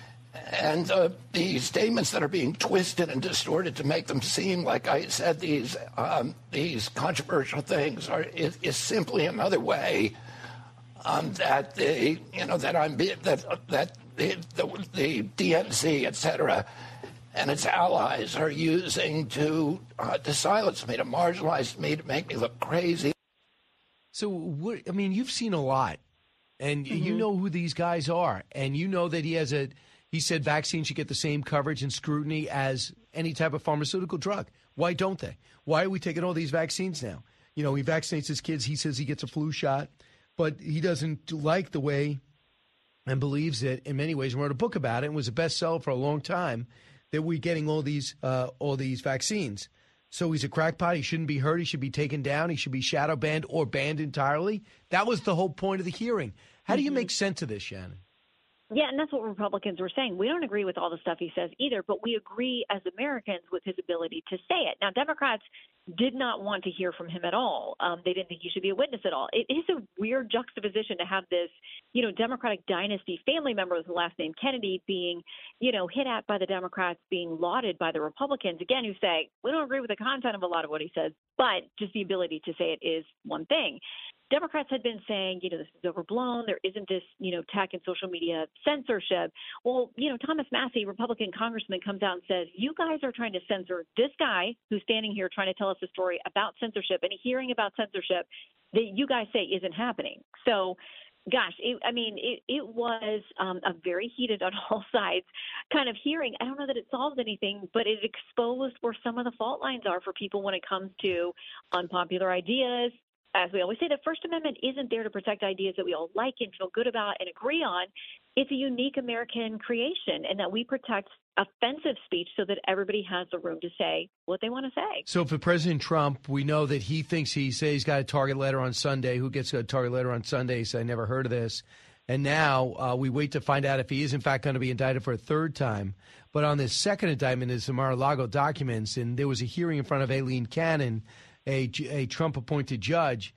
And uh, the statements that are being twisted and distorted to make them seem like I said these um, these controversial things are is, is simply another way um, that the you know that I'm that that the the, the D N C, et cetera, and its allies are using to uh, to silence me, to marginalize me, to make me look crazy. So what? I mean, you've seen a lot, and mm-hmm. you know who these guys are, and you know that he has a. He said vaccines should get the same coverage and scrutiny as any type of pharmaceutical drug. Why don't they? Why are we taking all these vaccines now? You know, he vaccinates his kids. He says he gets a flu shot, but he doesn't like the way and believes that in many ways, and wrote a book about it and was a bestseller for a long time, that we're getting all these uh, all these vaccines. So he's a crackpot. He shouldn't be hurt. He should be taken down. He should be shadow banned or banned entirely. That was the whole point of the hearing. How do you make sense of this, Shannon? Yeah, and that's what Republicans were saying. We don't agree with all the stuff he says either, but we agree as Americans with his ability to say it. Now, Democrats did not want to hear from him at all. Um, they didn't think he should be a witness at all. It is a weird juxtaposition to have this, you know, Democratic dynasty family member with the last name Kennedy being, you know, hit at by the Democrats, being lauded by the Republicans, again, who say, we don't agree with the content of a lot of what he says, but just the ability to say it is one thing. Democrats had been saying, you know, this is overblown. There isn't this, you know, tech and social media censorship. Well, you know, Thomas Massie, Republican congressman, comes out and says, you guys are trying to censor this guy who's standing here trying to tell us a story about censorship and a hearing about censorship that you guys say isn't happening. So Gosh, it, I mean, it, it was um, a very heated on all sides kind of hearing. I don't know that it solves anything, but it exposed where some of the fault lines are for people when it comes to unpopular ideas. As we always say, the First Amendment isn't there to protect ideas that we all like and feel good about and agree on. It's a unique American creation, and that we protect offensive speech so that everybody has the room to say what they want to say. So for President Trump, we know that he thinks he says he's got a target letter on Sunday. Who gets a target letter on Sunday? He said, I never heard of this. And now uh, we wait to find out if he is, in fact, going to be indicted for a third time. But on this second indictment is the Mar-a-Lago documents, and there was a hearing in front of Aileen Cannon, a, a Trump-appointed judge,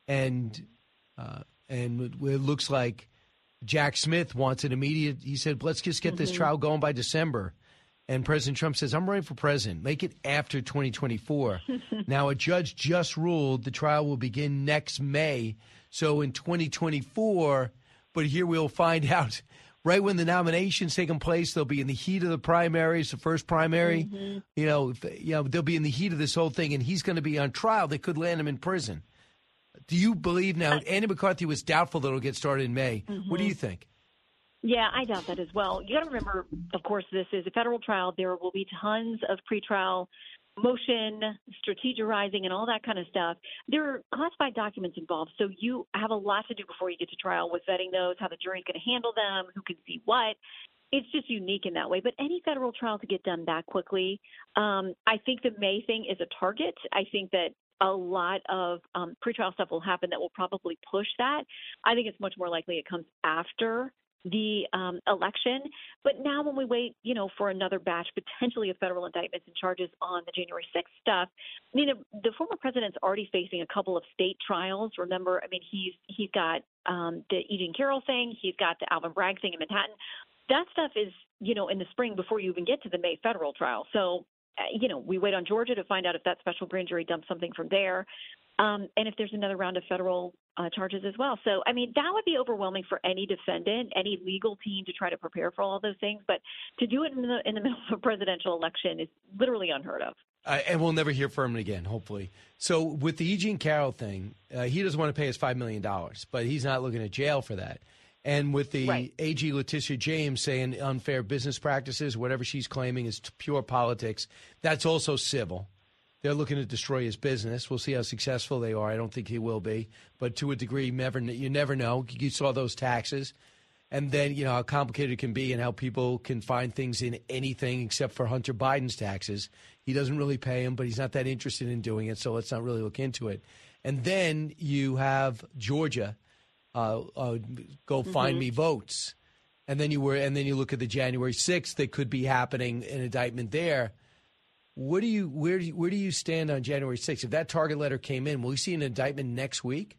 and uh, and it looks like Jack Smith wants an immediate. He said, let's just get mm-hmm. this trial going by December. And President Trump says, I'm running for president. Make it after twenty twenty-four. Now, a judge just ruled the trial will begin next May. So in twenty twenty-four, but here we'll find out right when the nomination's taking place, they'll be in the heat of the primaries, the first primary. Mm-hmm. You know, if, you know, they'll be in the heat of this whole thing, and he's going to be on trial. They could land him in prison. Do you believe now? Andy McCarthy was doubtful that it'll get started in May. Mm-hmm. What do you think? Yeah, I doubt that as well. You got to remember, of course, this is a federal trial. There will be tons of pretrial motion, strategizing, and all that kind of stuff. There are classified documents involved, so you have a lot to do before you get to trial with vetting those, how the jury's going to handle them, who can see what. It's just unique in that way. But any federal trial to get done that quickly, um, I think the May thing is a target. I think that a lot of um, pretrial stuff will happen that will probably push that. I think it's much more likely it comes after the um, election. But now when we wait, you know, for another batch, potentially of federal indictments and charges on the January sixth stuff, I mean, the, the former president's already facing a couple of state trials. Remember, I mean, he's he's got um, the E. Jean Carroll thing. He's got the Alvin Bragg thing in Manhattan. That stuff is, you know, in the spring before you even get to the May federal trial. So, uh, you know, we wait on Georgia to find out if that special grand jury dumps something from there. Um, and if there's another round of federal uh, charges as well. So, I mean, that would be overwhelming for any defendant, any legal team to try to prepare for all of those things. But to do it in the, in the middle of a presidential election is literally unheard of. Uh, and we'll never hear from him again, hopefully. So with the E. Jean Carroll thing, uh, he doesn't want to pay us five million dollars, but he's not looking at jail for that. And with the right. A G Letitia James saying unfair business practices, whatever she's claiming is pure politics, that's also civil. They're looking to destroy his business. We'll see how successful they are. I don't think he will be. But to a degree, you never, you never know. You saw those taxes. And then, you know, how complicated it can be and how people can find things in anything except for Hunter Biden's taxes. He doesn't really pay them, but he's not that interested in doing it, so let's not really look into it. And then you have Georgia uh, uh, go mm-hmm. find me votes. And then you were, and then you look at the January sixth that could be happening, an indictment there. What do you where do you, where do you stand on January sixth? If that target letter came in, will we see an indictment next week?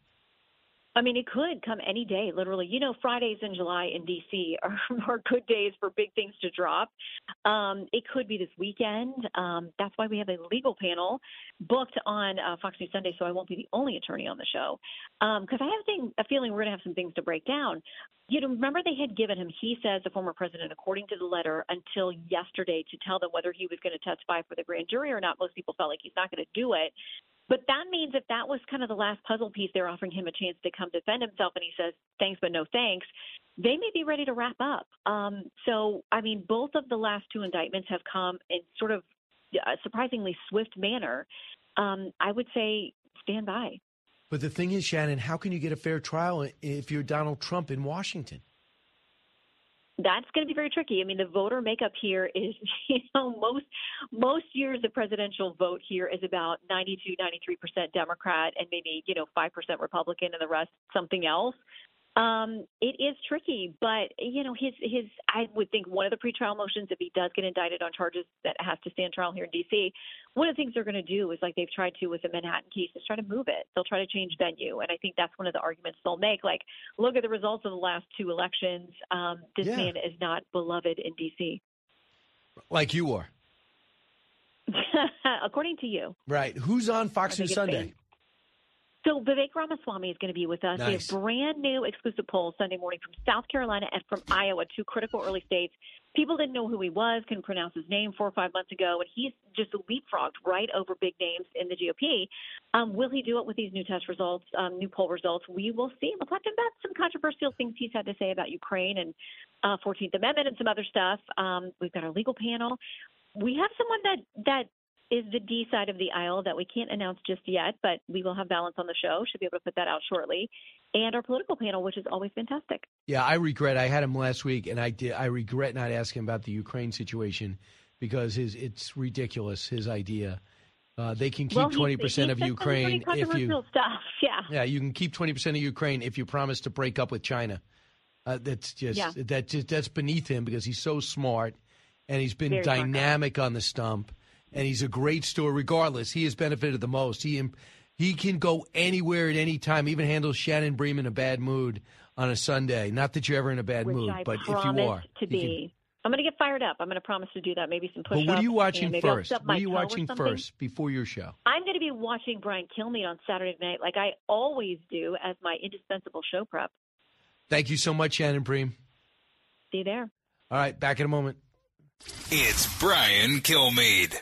I mean, it could come any day, literally. You know, Fridays in July in D C are, are good days for big things to drop. Um, it could be this weekend. Um, that's why we have a legal panel booked on uh, Fox News Sunday, so I won't be the only attorney on the show. Because um, I have a, thing, a feeling we're going to have some things to break down. You know, remember they had given him, he says, the former president, according to the letter, until yesterday to tell them whether he was going to testify for the grand jury or not. Most people felt like he's not going to do it. But that means if that was kind of the last puzzle piece, they're offering him a chance to come defend himself, and he says, thanks, but no thanks, they may be ready to wrap up. Um, so, I mean, both of the last two indictments have come in sort of a surprisingly swift manner. Um, I would say stand by. But the thing is, Shannon, how can you get a fair trial if you're Donald Trump in Washington? That's going to be very tricky. I mean, the voter makeup here is, you know, most most years the presidential vote here is about ninety-two, ninety-three percent Democrat and maybe, you know, five percent Republican and the rest something else. Um, it is tricky, but, you know, his, his, I would think one of the pretrial motions, if he does get indicted on charges that has to stand trial here in D C, one of the things they're going to do is, like they've tried to with the Manhattan case, is try to move it. They'll try to change venue. And I think that's one of the arguments they'll make. Like, look at the results of the last two elections. Um, this yeah. man is not beloved in D C. Like you are. According to you. Right. Who's on Fox News Sunday? So Vivek Ramaswamy is going to be with us. Nice. We have brand new exclusive polls Sunday morning from South Carolina and from Iowa, two critical early states. People didn't know who he was, couldn't pronounce his name four or five months ago, and he's just leapfrogged right over big names in the G O P. Um, will he do it with these new test results, um, new poll results? We will see. We'll talk about some controversial things he's had to say about Ukraine and uh, fourteenth Amendment and some other stuff. Um, we've got our legal panel. We have someone that that is the D side of the aisle that we can't announce just yet, but we will have balance on the show. Should be able to put that out shortly. And our political panel, which is always fantastic. Yeah, I regret. I had him last week, and I did. I regret not asking him about the Ukraine situation because his it's ridiculous. His idea. Uh, they can keep well, twenty percent of Ukraine if you. Stuff. Yeah. Yeah, you can keep twenty percent of Ukraine if you promise to break up with China. Uh, that's just Yeah. that just that's beneath him because he's so smart, and he's been Very smart guy. dynamic on the stump. And he's a great story. Regardless, he has benefited the most. He he can go anywhere at any time. Even handle Shannon Bream in a bad mood on a Sunday. Not that you're ever in a bad Which mood, I but if promise you are, to be. I'm going to get fired up. I'm going to promise to do that. Maybe some push-ups. But what are you watching and maybe I'll first? stub What my are you toe or watching something. first before your show? I'm going to be watching Brian Kilmeade on Saturday night, like I always do, as my indispensable show prep. Thank you so much, Shannon Bream. See you there. All right, back in a moment. It's Brian Kilmeade.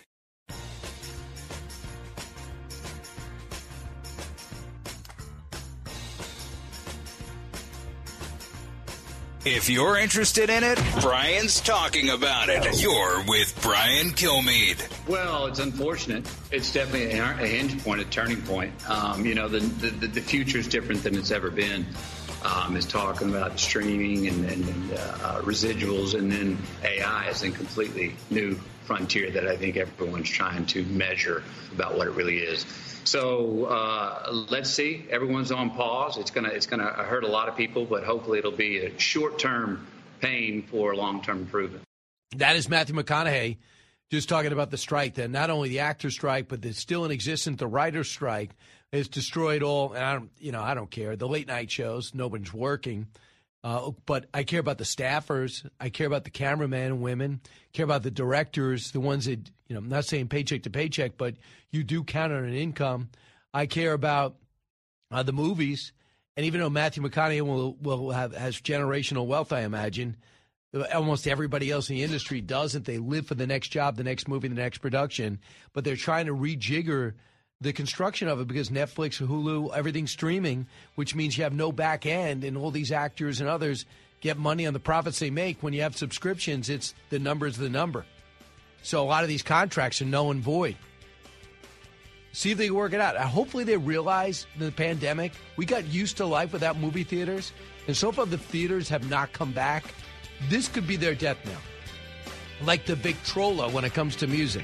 If you're interested in it, Brian's talking about it. You're with Brian Kilmeade. Well, it's unfortunate. It's definitely a, a hinge point, a turning point. Um, you know, the, the the future is different than it's ever been. Um, is talking about streaming and, and, and uh, residuals, and then A I is a completely new frontier that I think everyone's trying to measure about what it really is. So uh, let's see. Everyone's on pause. It's gonna it's gonna hurt a lot of people, but hopefully it'll be a short-term pain for long-term improvement. That is Matthew McConaughey just talking about the strike. That not only the actor strike, but it's still in existence. The writer's strike has destroyed all. And I don't, you know, I don't care. The late night shows, nobody's working. Uh, but I care about the staffers. I care about the cameramen and women. Care about the directors, the ones that, you know, I'm not saying paycheck to paycheck, but you do count on an income. I care about uh, the movies. And even though Matthew McConaughey will will have has generational wealth, I imagine, almost everybody else in the industry doesn't. They live for the next job, the next movie, the next production. But they're trying to rejigger the construction of it because Netflix, Hulu, everything's streaming, which means you have no back end, and all these actors and others get money on the profits they make. When you have subscriptions, it's the number's the number. So a lot of these contracts are null and void. See if they can work it out. Hopefully they realize the pandemic, we got used to life without movie theaters, and so far the theaters have not come back. This could be their death knell, like the Victrola when it comes to music.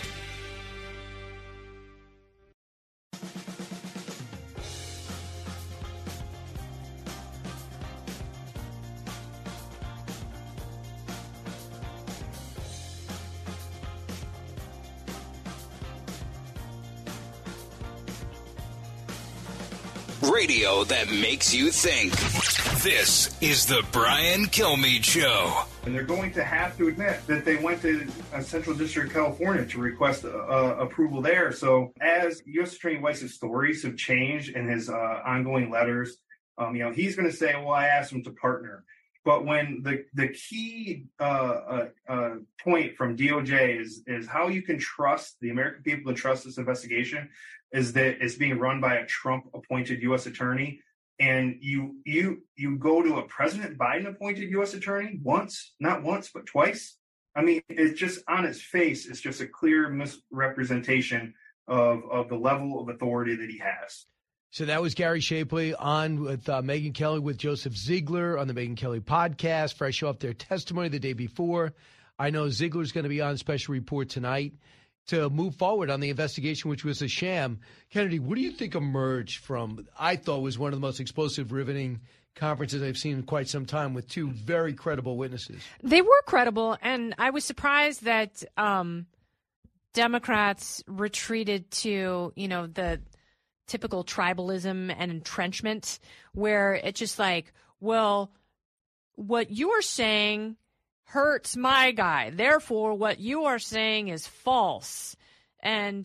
Radio that makes you think. This is the Brian Kilmeade Show. And they're going to have to admit that they went to uh, Central District of California to request uh, uh, approval there. So as U S Attorney Weiss's stories have changed in his uh, ongoing letters, um, you know, he's going to say, well, I asked him to partner. But when the the key uh, uh, uh, point from D O J is is how you can trust the American people to trust this investigation is that it's being run by a Trump-appointed U S attorney, and you you you go to a President Biden-appointed U S attorney once, not once, but twice. I mean, it's just on its face, it's just a clear misrepresentation of of the level of authority that he has. So that was Gary Shapley on with uh, Megyn Kelly with Joseph Ziegler on the Megyn Kelly podcast, fresh off their testimony the day before. I know Ziegler's going to be on special report tonight to move forward on the investigation, which was a sham. Kennedy, what do you think emerged from, I thought was one of the most explosive, riveting conferences I've seen in quite some time with two very credible witnesses? They were credible, and I was surprised that um, Democrats retreated to, you know, the typical tribalism and entrenchment, where it's just like, well, what you are saying hurts my guy, therefore what you are saying is false. And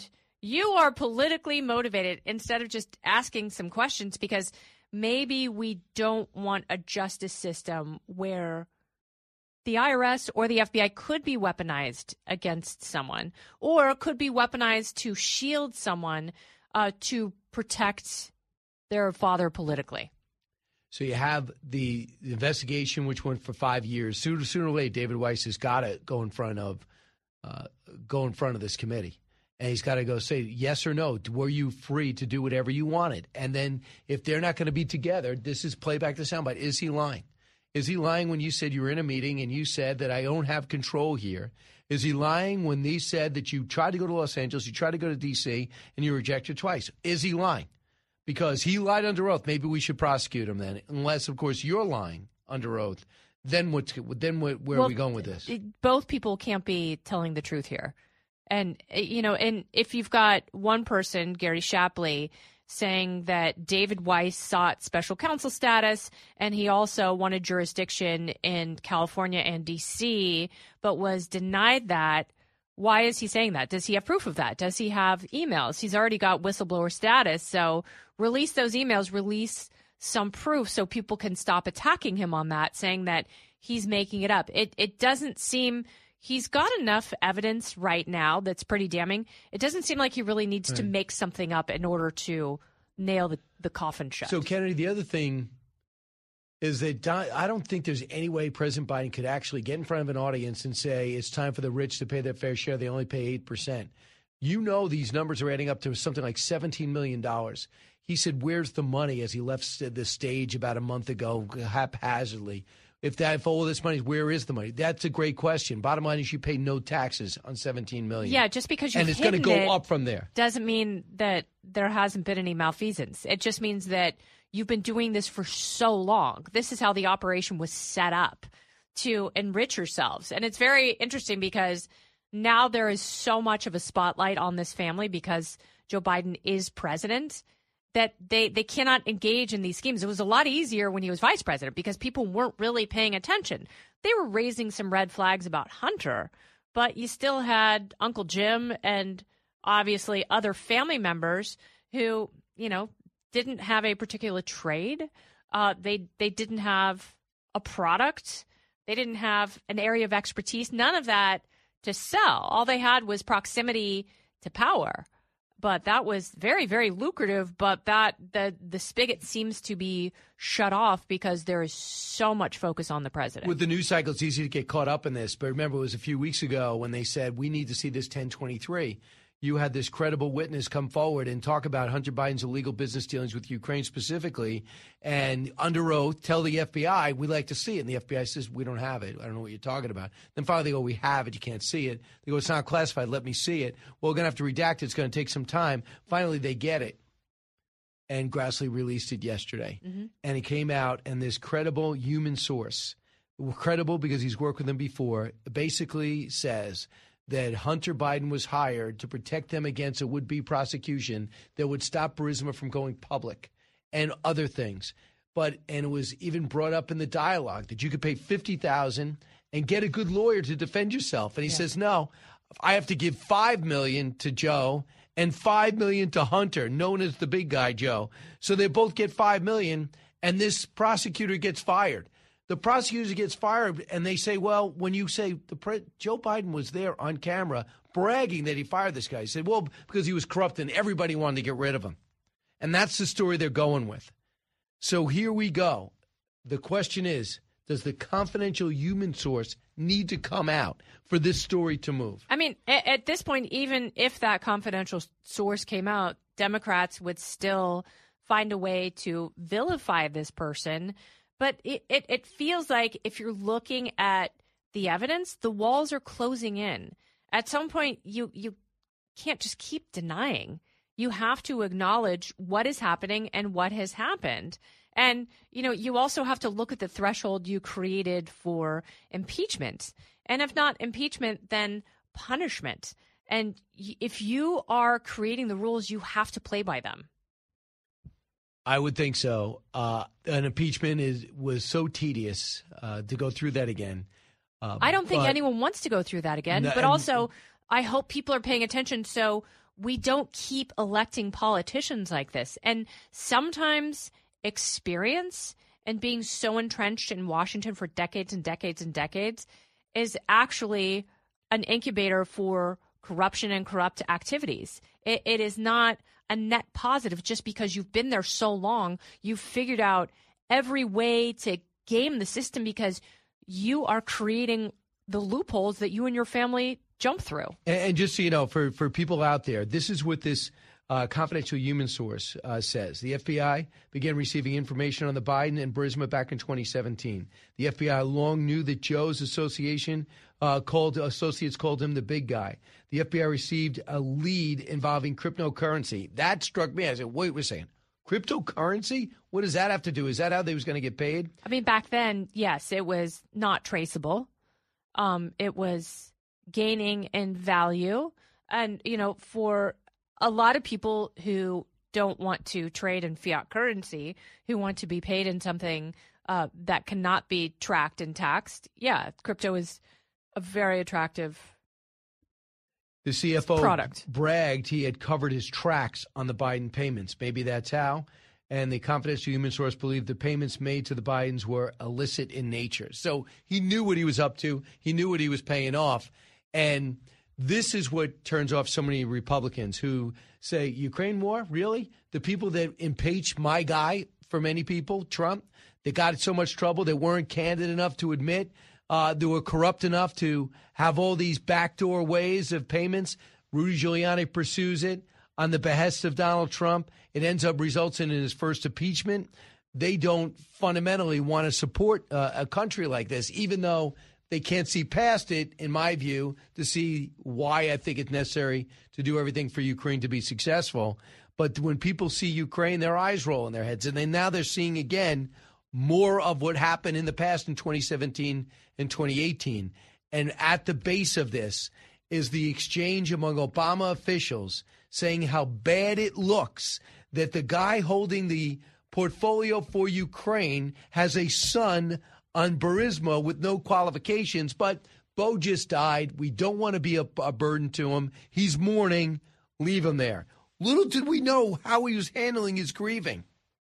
you are politically motivated instead of just asking some questions, because maybe we don't want a justice system where the I R S or the F B I could be weaponized against someone, or could be weaponized to shield someone uh, to protect their father politically. So you have the investigation, which went for five years. Sooner, sooner or later, David Weiss has got to go in front of uh, go in front of this committee, and he's got to go say yes or no. Were you free to do whatever you wanted? And then if they're not going to be together, this is playback the soundbite. Is he lying? Is he lying when you said you were in a meeting and you said that I don't have control here? Is he lying when they said that you tried to go to Los Angeles, you tried to go to D C, and you were rejected twice? Is he lying? Because he lied under oath. Maybe we should prosecute him then, unless, of course, you're lying under oath. Then what's then what, where well, are we going with this? Both people can't be telling the truth here. And, you know, and if you've got one person, Gary Shapley, saying that David Weiss sought special counsel status and he also wanted jurisdiction in California and D C, but was denied that, why is he saying that? Does he have proof of that? Does he have emails? He's already got whistleblower status. So release those emails, release some proof so people can stop attacking him on that, saying that he's making it up. It it doesn't seem he's got enough evidence right now that's pretty damning. It doesn't seem like he really needs right. to make something up in order to nail the, the coffin shut. So, Kennedy, the other thing is that I don't think there's any way President Biden could actually get in front of an audience and say it's time for the rich to pay their fair share. They only pay eight percent. You know these numbers are adding up to something like seventeen million dollars. He said, where's the money, as he left the stage about a month ago haphazardly. If that, if all this money, where is the money? That's a great question. Bottom line is you pay no taxes on seventeen million dollars. Yeah, just because you've and it's going to go it up from there doesn't mean that there hasn't been any malfeasance. It just means that you've been doing this for so long. This is how the operation was set up to enrich yourselves. And it's very interesting because now there is so much of a spotlight on this family because Joe Biden is president that they, they cannot engage in these schemes. It was a lot easier when he was vice president because people weren't really paying attention. They were raising some red flags about Hunter, but you still had Uncle Jim and obviously other family members who, you know, didn't have a particular trade. Uh, they they didn't have a product. They didn't have an area of expertise. None of that to sell. All they had was proximity to power. But that was very, very lucrative. But that the the spigot seems to be shut off because there is so much focus on the president. With the news cycle, it's easy to get caught up in this. But remember, it was a few weeks ago when they said, we need to see this ten twenty-three. You had this credible witness come forward and talk about Hunter Biden's illegal business dealings with Ukraine specifically, and under oath tell the F B I, we'd like to see it. And the F B I says, we don't have it. I don't know what you're talking about. Then finally they go, we have it. You can't see it. They go, it's not classified. Let me see it. Well, we're going to have to redact it. It's going to take some time. Finally, they get it. And Grassley released it yesterday. Mm-hmm. And it came out, and this credible human source, credible because he's worked with them before, basically says that Hunter Biden was hired to protect them against a would-be prosecution that would stop Burisma from going public and other things. But and it was even brought up in the dialogue that you could pay fifty thousand dollars and get a good lawyer to defend yourself. And he yeah. says, no, I have to give five million dollars to Joe and five million dollars to Hunter, known as the big guy, Joe. So they both get five million dollars, and this prosecutor gets fired. The prosecutor gets fired, and they say, well, when you say the pre- Joe Biden was there on camera bragging that he fired this guy, he said, well, because he was corrupt and everybody wanted to get rid of him. And that's the story they're going with. So here we go. The question is, does the confidential human source need to come out for this story to move? I mean, at, at this point, even if that confidential source came out, Democrats would still find a way to vilify this person. But it, it, it feels like if you're looking at the evidence, the walls are closing in. At some point, you you can't just keep denying. You have to acknowledge what is happening and what has happened. And, you know, you also have to look at the threshold you created for impeachment. And if not impeachment, then punishment. And if you are creating the rules, you have to play by them. I would think so. Uh, an impeachment is was so tedious uh, to go through that again. Uh, I don't think but, anyone wants to go through that again. No, but also, I hope people are paying attention. So we don't keep electing politicians like this. And sometimes experience and being so entrenched in Washington for decades and decades and decades is actually an incubator for corruption and corrupt activities. It, it is not a net positive just because you've been there so long. You've figured out every way to game the system because you are creating the loopholes that you and your family jump through. And, and just so you know, for, for people out there, this is what this uh, confidential human source uh, says. The F B I began receiving information on the Biden and Burisma back in twenty seventeen. The F B I long knew that Joe's association uh, called associates called him the big guy. The F B I received a lead involving cryptocurrency. That struck me. I said, wait, we're saying cryptocurrency? What does that have to do? Is that how they was going to get paid? I mean, back then, yes, it was not traceable. Um, it was gaining in value. And, you know, for a lot of people who don't want to trade in fiat currency, who want to be paid in something uh, that cannot be tracked and taxed, yeah, crypto is a very attractive The C F O product. bragged he had covered his tracks on the Biden payments. Maybe that's how. And the confidential human source believed the payments made to the Bidens were illicit in nature. So he knew what he was up to. He knew what he was paying off. And this is what turns off so many Republicans who say, Ukraine war? Really? The people that impeached my guy, for many people, Trump, that got in so much trouble, they weren't candid enough to admit, uh, they were corrupt enough to have all these backdoor ways of payments. Rudy Giuliani pursues it on the behest of Donald Trump. It ends up resulting in his first impeachment. They don't fundamentally want to support uh, a country like this, even though they can't see past it, in my view, to see why I think it's necessary to do everything for Ukraine to be successful. But when people see Ukraine, their eyes roll in their heads. And then now they're seeing again more of what happened in the past in twenty seventeen and twenty eighteen. And at the base of this is the exchange among Obama officials saying how bad it looks that the guy holding the portfolio for Ukraine has a son on Burisma with no qualifications, but Bo just died. We don't want to be a, a burden to him. He's mourning. Leave him there. Little did we know how he was handling his grieving.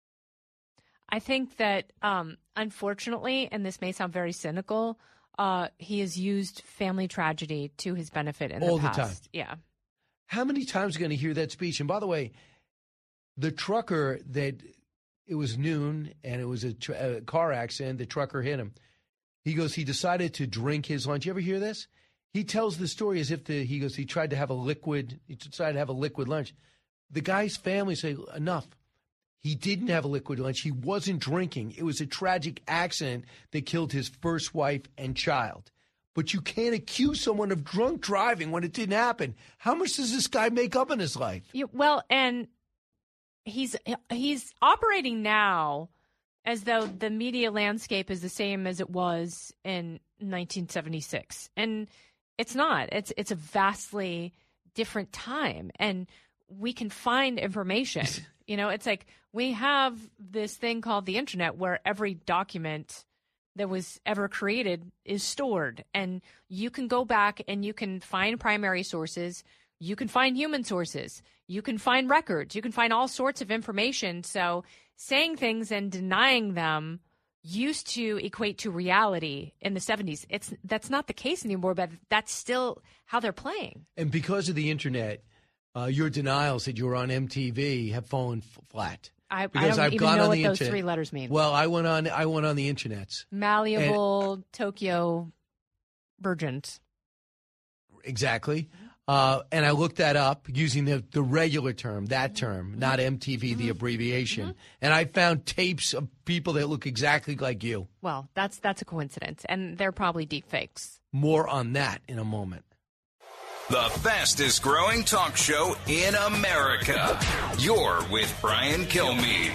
I think that, um, unfortunately, and this may sound very cynical, uh, he has used family tragedy to his benefit in All the past. the time. Yeah. How many times are you going to hear that speech? And by the way, the trucker that it was noon and it was a, tr- a car accident, the trucker hit him. He goes, he decided to drink his lunch. You ever hear this? He tells the story as if the, he goes, he tried to have a liquid, he decided to have a liquid lunch. The guy's family say, enough. He didn't have a liquid lunch. He wasn't drinking. It was a tragic accident that killed his first wife and child. But you can't accuse someone of drunk driving when it didn't happen. How much does this guy make up in his life? Yeah, well, and he's he's operating now as though the media landscape is the same as it was in nineteen seventy-six. And it's not. It's it's a vastly different time. And we can find information. You know, it's like we have this thing called the internet where every document that was ever created is stored. And you can go back and you can find primary sources. You can find human sources. You can find records. You can find all sorts of information. So saying things and denying them used to equate to reality in the seventies. It's that's not the case anymore, but that's still how they're playing. And because of the internet, uh, your denials that you were on M T V have fallen f- flat. I, I because don't I've even gone know on what the those internet. three letters mean. Well, I went on. I went on the internets. Malleable Tokyo Virgins. Exactly. Uh, and I looked that up using the, the regular term, that term, not M T V, mm-hmm. the abbreviation. Mm-hmm. And I found tapes of people that look exactly like you. Well, that's that's a coincidence. And they're probably deep fakes. More on that in a moment. The fastest growing talk show in America. You're with Brian Kilmeade.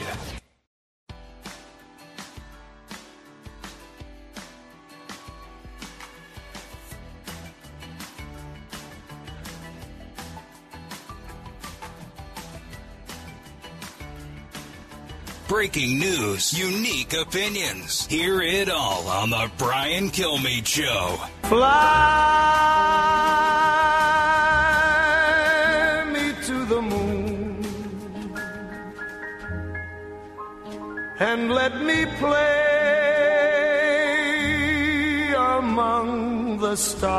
Breaking news, unique opinions. Hear it all on the Brian Kilmeade Show. Fly me to and let me play among the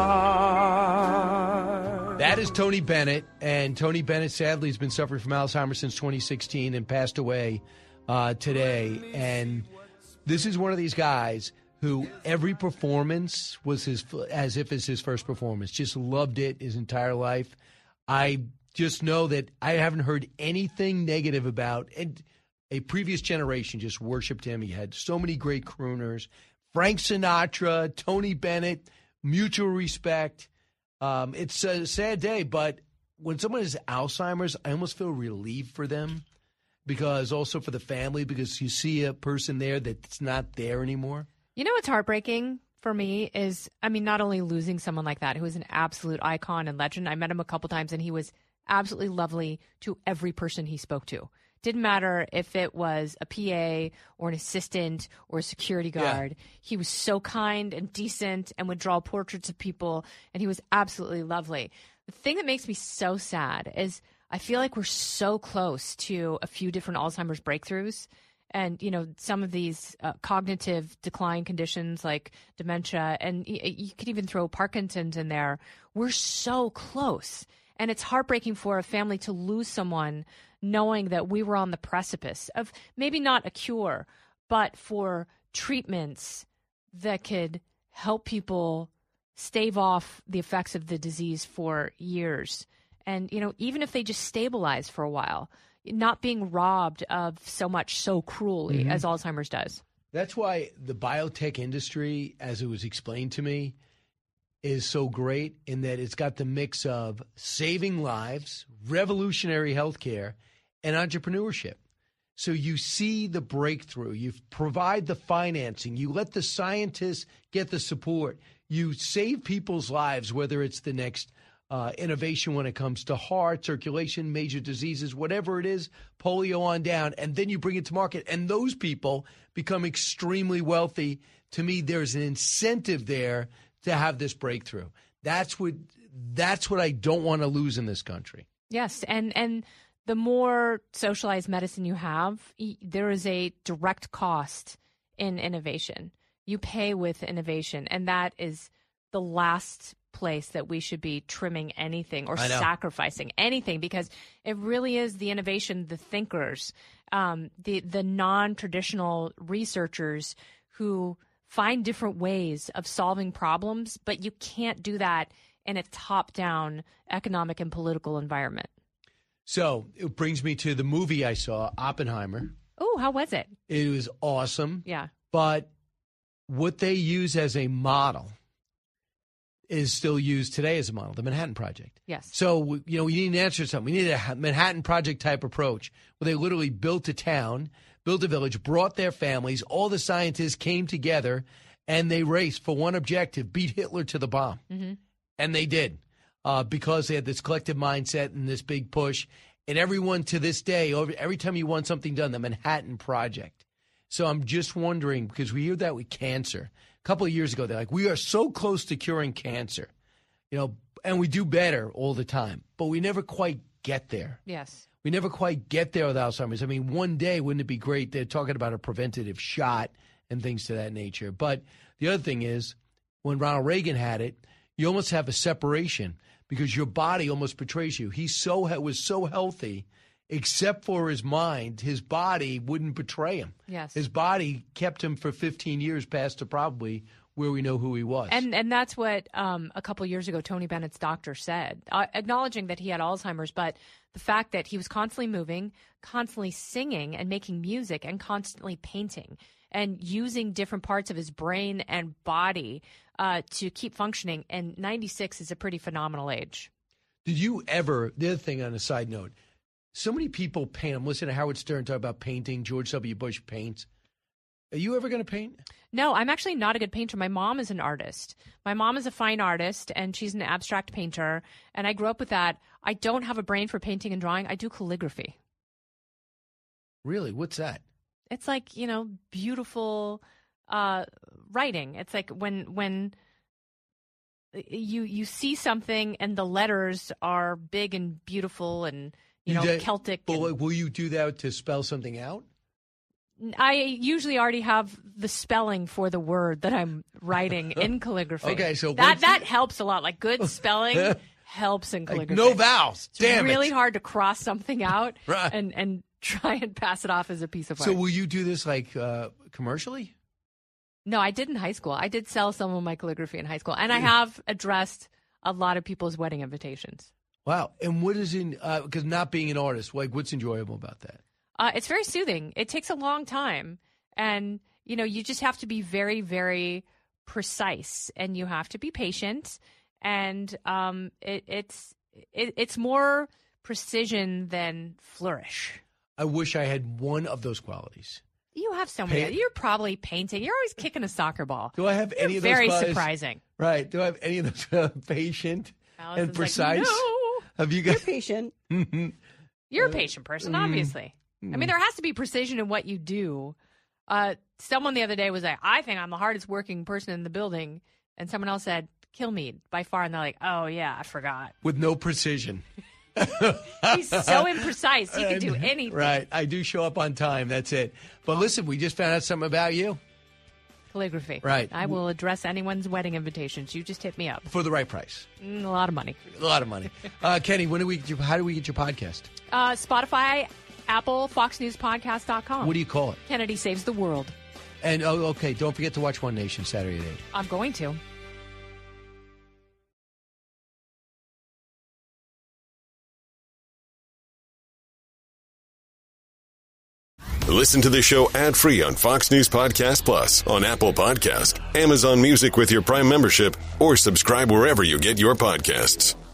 stars. That is Tony Bennett, and Tony Bennett sadly has been suffering from Alzheimer's since twenty sixteen and passed away uh, today. And this is one of these guys who every performance was his, as if it's his first performance. Just loved it his entire life. I just know that I haven't heard anything negative about, and a previous generation just worshipped him. He had so many great crooners. Frank Sinatra, Tony Bennett, mutual respect. Um, it's a sad day, but when someone has Alzheimer's, I almost feel relieved for them, because also for the family, because you see a person there that's not there anymore. You know what's heartbreaking for me is, I mean, not only losing someone like that, who is an absolute icon and legend. I met him a couple times, and he was absolutely lovely to every person he spoke to. Didn't matter if it was a P A or an assistant or a security guard. Yeah. He was so kind and decent and would draw portraits of people, and he was absolutely lovely. The thing that makes me so sad is I feel like we're so close to a few different Alzheimer's breakthroughs. And, you know, some of these uh, cognitive decline conditions like dementia, and y- you could even throw Parkinson's in there. We're so close. And it's heartbreaking for a family to lose someone knowing that we were on the precipice of maybe not a cure, but for treatments that could help people stave off the effects of the disease for years. And, you know, even if they just stabilize for a while, not being robbed of so much so cruelly mm-hmm. as Alzheimer's does. That's why the biotech industry, as it was explained to me, is so great in that it's got the mix of saving lives, revolutionary healthcare, and entrepreneurship. So you see the breakthrough. You provide the financing. You let the scientists get the support. You save people's lives, whether it's the next Uh, innovation when it comes to heart, circulation, major diseases, whatever it is, polio on down, and then you bring it to market, and those people become extremely wealthy. To me, there's an incentive there to have this breakthrough. That's what that's what I don't want to lose in this country. Yes, and and the more socialized medicine you have, there is a direct cost in innovation. You pay with innovation, and that is the last place that we should be trimming anything or sacrificing anything, because it really is the innovation, the thinkers, um, the the non-traditional researchers who find different ways of solving problems, but you can't do that in a top-down economic and political environment. So it brings me to the movie I saw, Oppenheimer. Oh, how was it? It was awesome. Yeah. But what they use as a model is still used today as a model, the Manhattan Project. Yes. So, you know, we need an answer to something. We need a Manhattan Project type approach where they literally built a town, built a village, brought their families, all the scientists came together, and they raced for one objective, beat Hitler to the bomb. Mm-hmm. And they did, uh, because they had this collective mindset and this big push. And everyone to this day, every time you want something done, the Manhattan Project. So I'm just wondering, because we hear that with cancer. A couple of years ago, they're like, we are so close to curing cancer, you know, and we do better all the time, but we never quite get there. Yes. We never quite get there with Alzheimer's. I mean, one day, wouldn't it be great? They're talking about a preventative shot and things to that nature. But the other thing is, when Ronald Reagan had it, you almost have a separation because your body almost betrays you. He so was so healthy, except for his mind, his body wouldn't betray him. Yes. His body kept him for fifteen years past to probably where we know who he was. And and that's what um, a couple years ago Tony Bennett's doctor said, uh, acknowledging that he had Alzheimer's, but the fact that he was constantly moving, constantly singing and making music and constantly painting and using different parts of his brain and body uh, to keep functioning. And ninety-six is a pretty phenomenal age. Did you ever, the other thing on a side note, so many people paint. I'm listening to Howard Stern talk about painting. George W. Bush paints. Are you ever going to paint? No, I'm actually not a good painter. My mom is an artist. My mom is a fine artist, and she's an abstract painter. And I grew up with that. I don't have a brain for painting and drawing. I do calligraphy. Really? What's that? It's like, you know, beautiful uh, writing. It's like when when you you see something and the letters are big and beautiful and, you know, that, Celtic. But and, will you do that to spell something out? I usually already have the spelling for the word that I'm writing in calligraphy. Okay, so that once that you- helps a lot. Like good spelling helps in calligraphy. no vowels. It's Damn really it. hard to cross something out Right. and and try and pass it off as a piece of art. So will you do this like uh, commercially? No, I did in high school. I did sell some of my calligraphy in high school, and I have addressed a lot of people's wedding invitations. Wow. And what is in, because not being an artist, like what's enjoyable about that? Uh, it's very soothing. It takes a long time, and you know, you just have to be very, very precise, and you have to be patient, and um, it, it's it, it's more precision than flourish. I wish I had one of those qualities. You have so many. Pa- You're probably painting. You're always kicking a soccer ball. Do I have You're any of those very qualities? surprising. Right. Do I have any of those uh, patient Allison's and precise? Like, no. Have you got patient? You're a patient person, Mm. obviously. I mean, there has to be precision in what you do. Uh, someone the other day was like, I think I'm the hardest working person in the building. And someone else said, Kilmeade, by far. And they're like, oh, yeah, I forgot. With no precision. He's so imprecise. He can do anything. Right. I do show up on time. That's it. But listen, we just found out something about you. Calligraphy. Right. I will address anyone's wedding invitations. You just hit me up. For the right price. Mm, a lot of money. A lot of money. Uh, Kenny, when do we get your, how do we get your podcast? Uh, Spotify, Apple, fox news podcast dot com. What do you call it? Kennedy Saves the World. And, oh, okay, don't forget to watch One Nation Saturday at eight. I'm going to. Listen to the show ad-free on Fox News Podcast Plus, on Apple Podcast, Amazon Music with your Prime membership, or subscribe wherever you get your podcasts.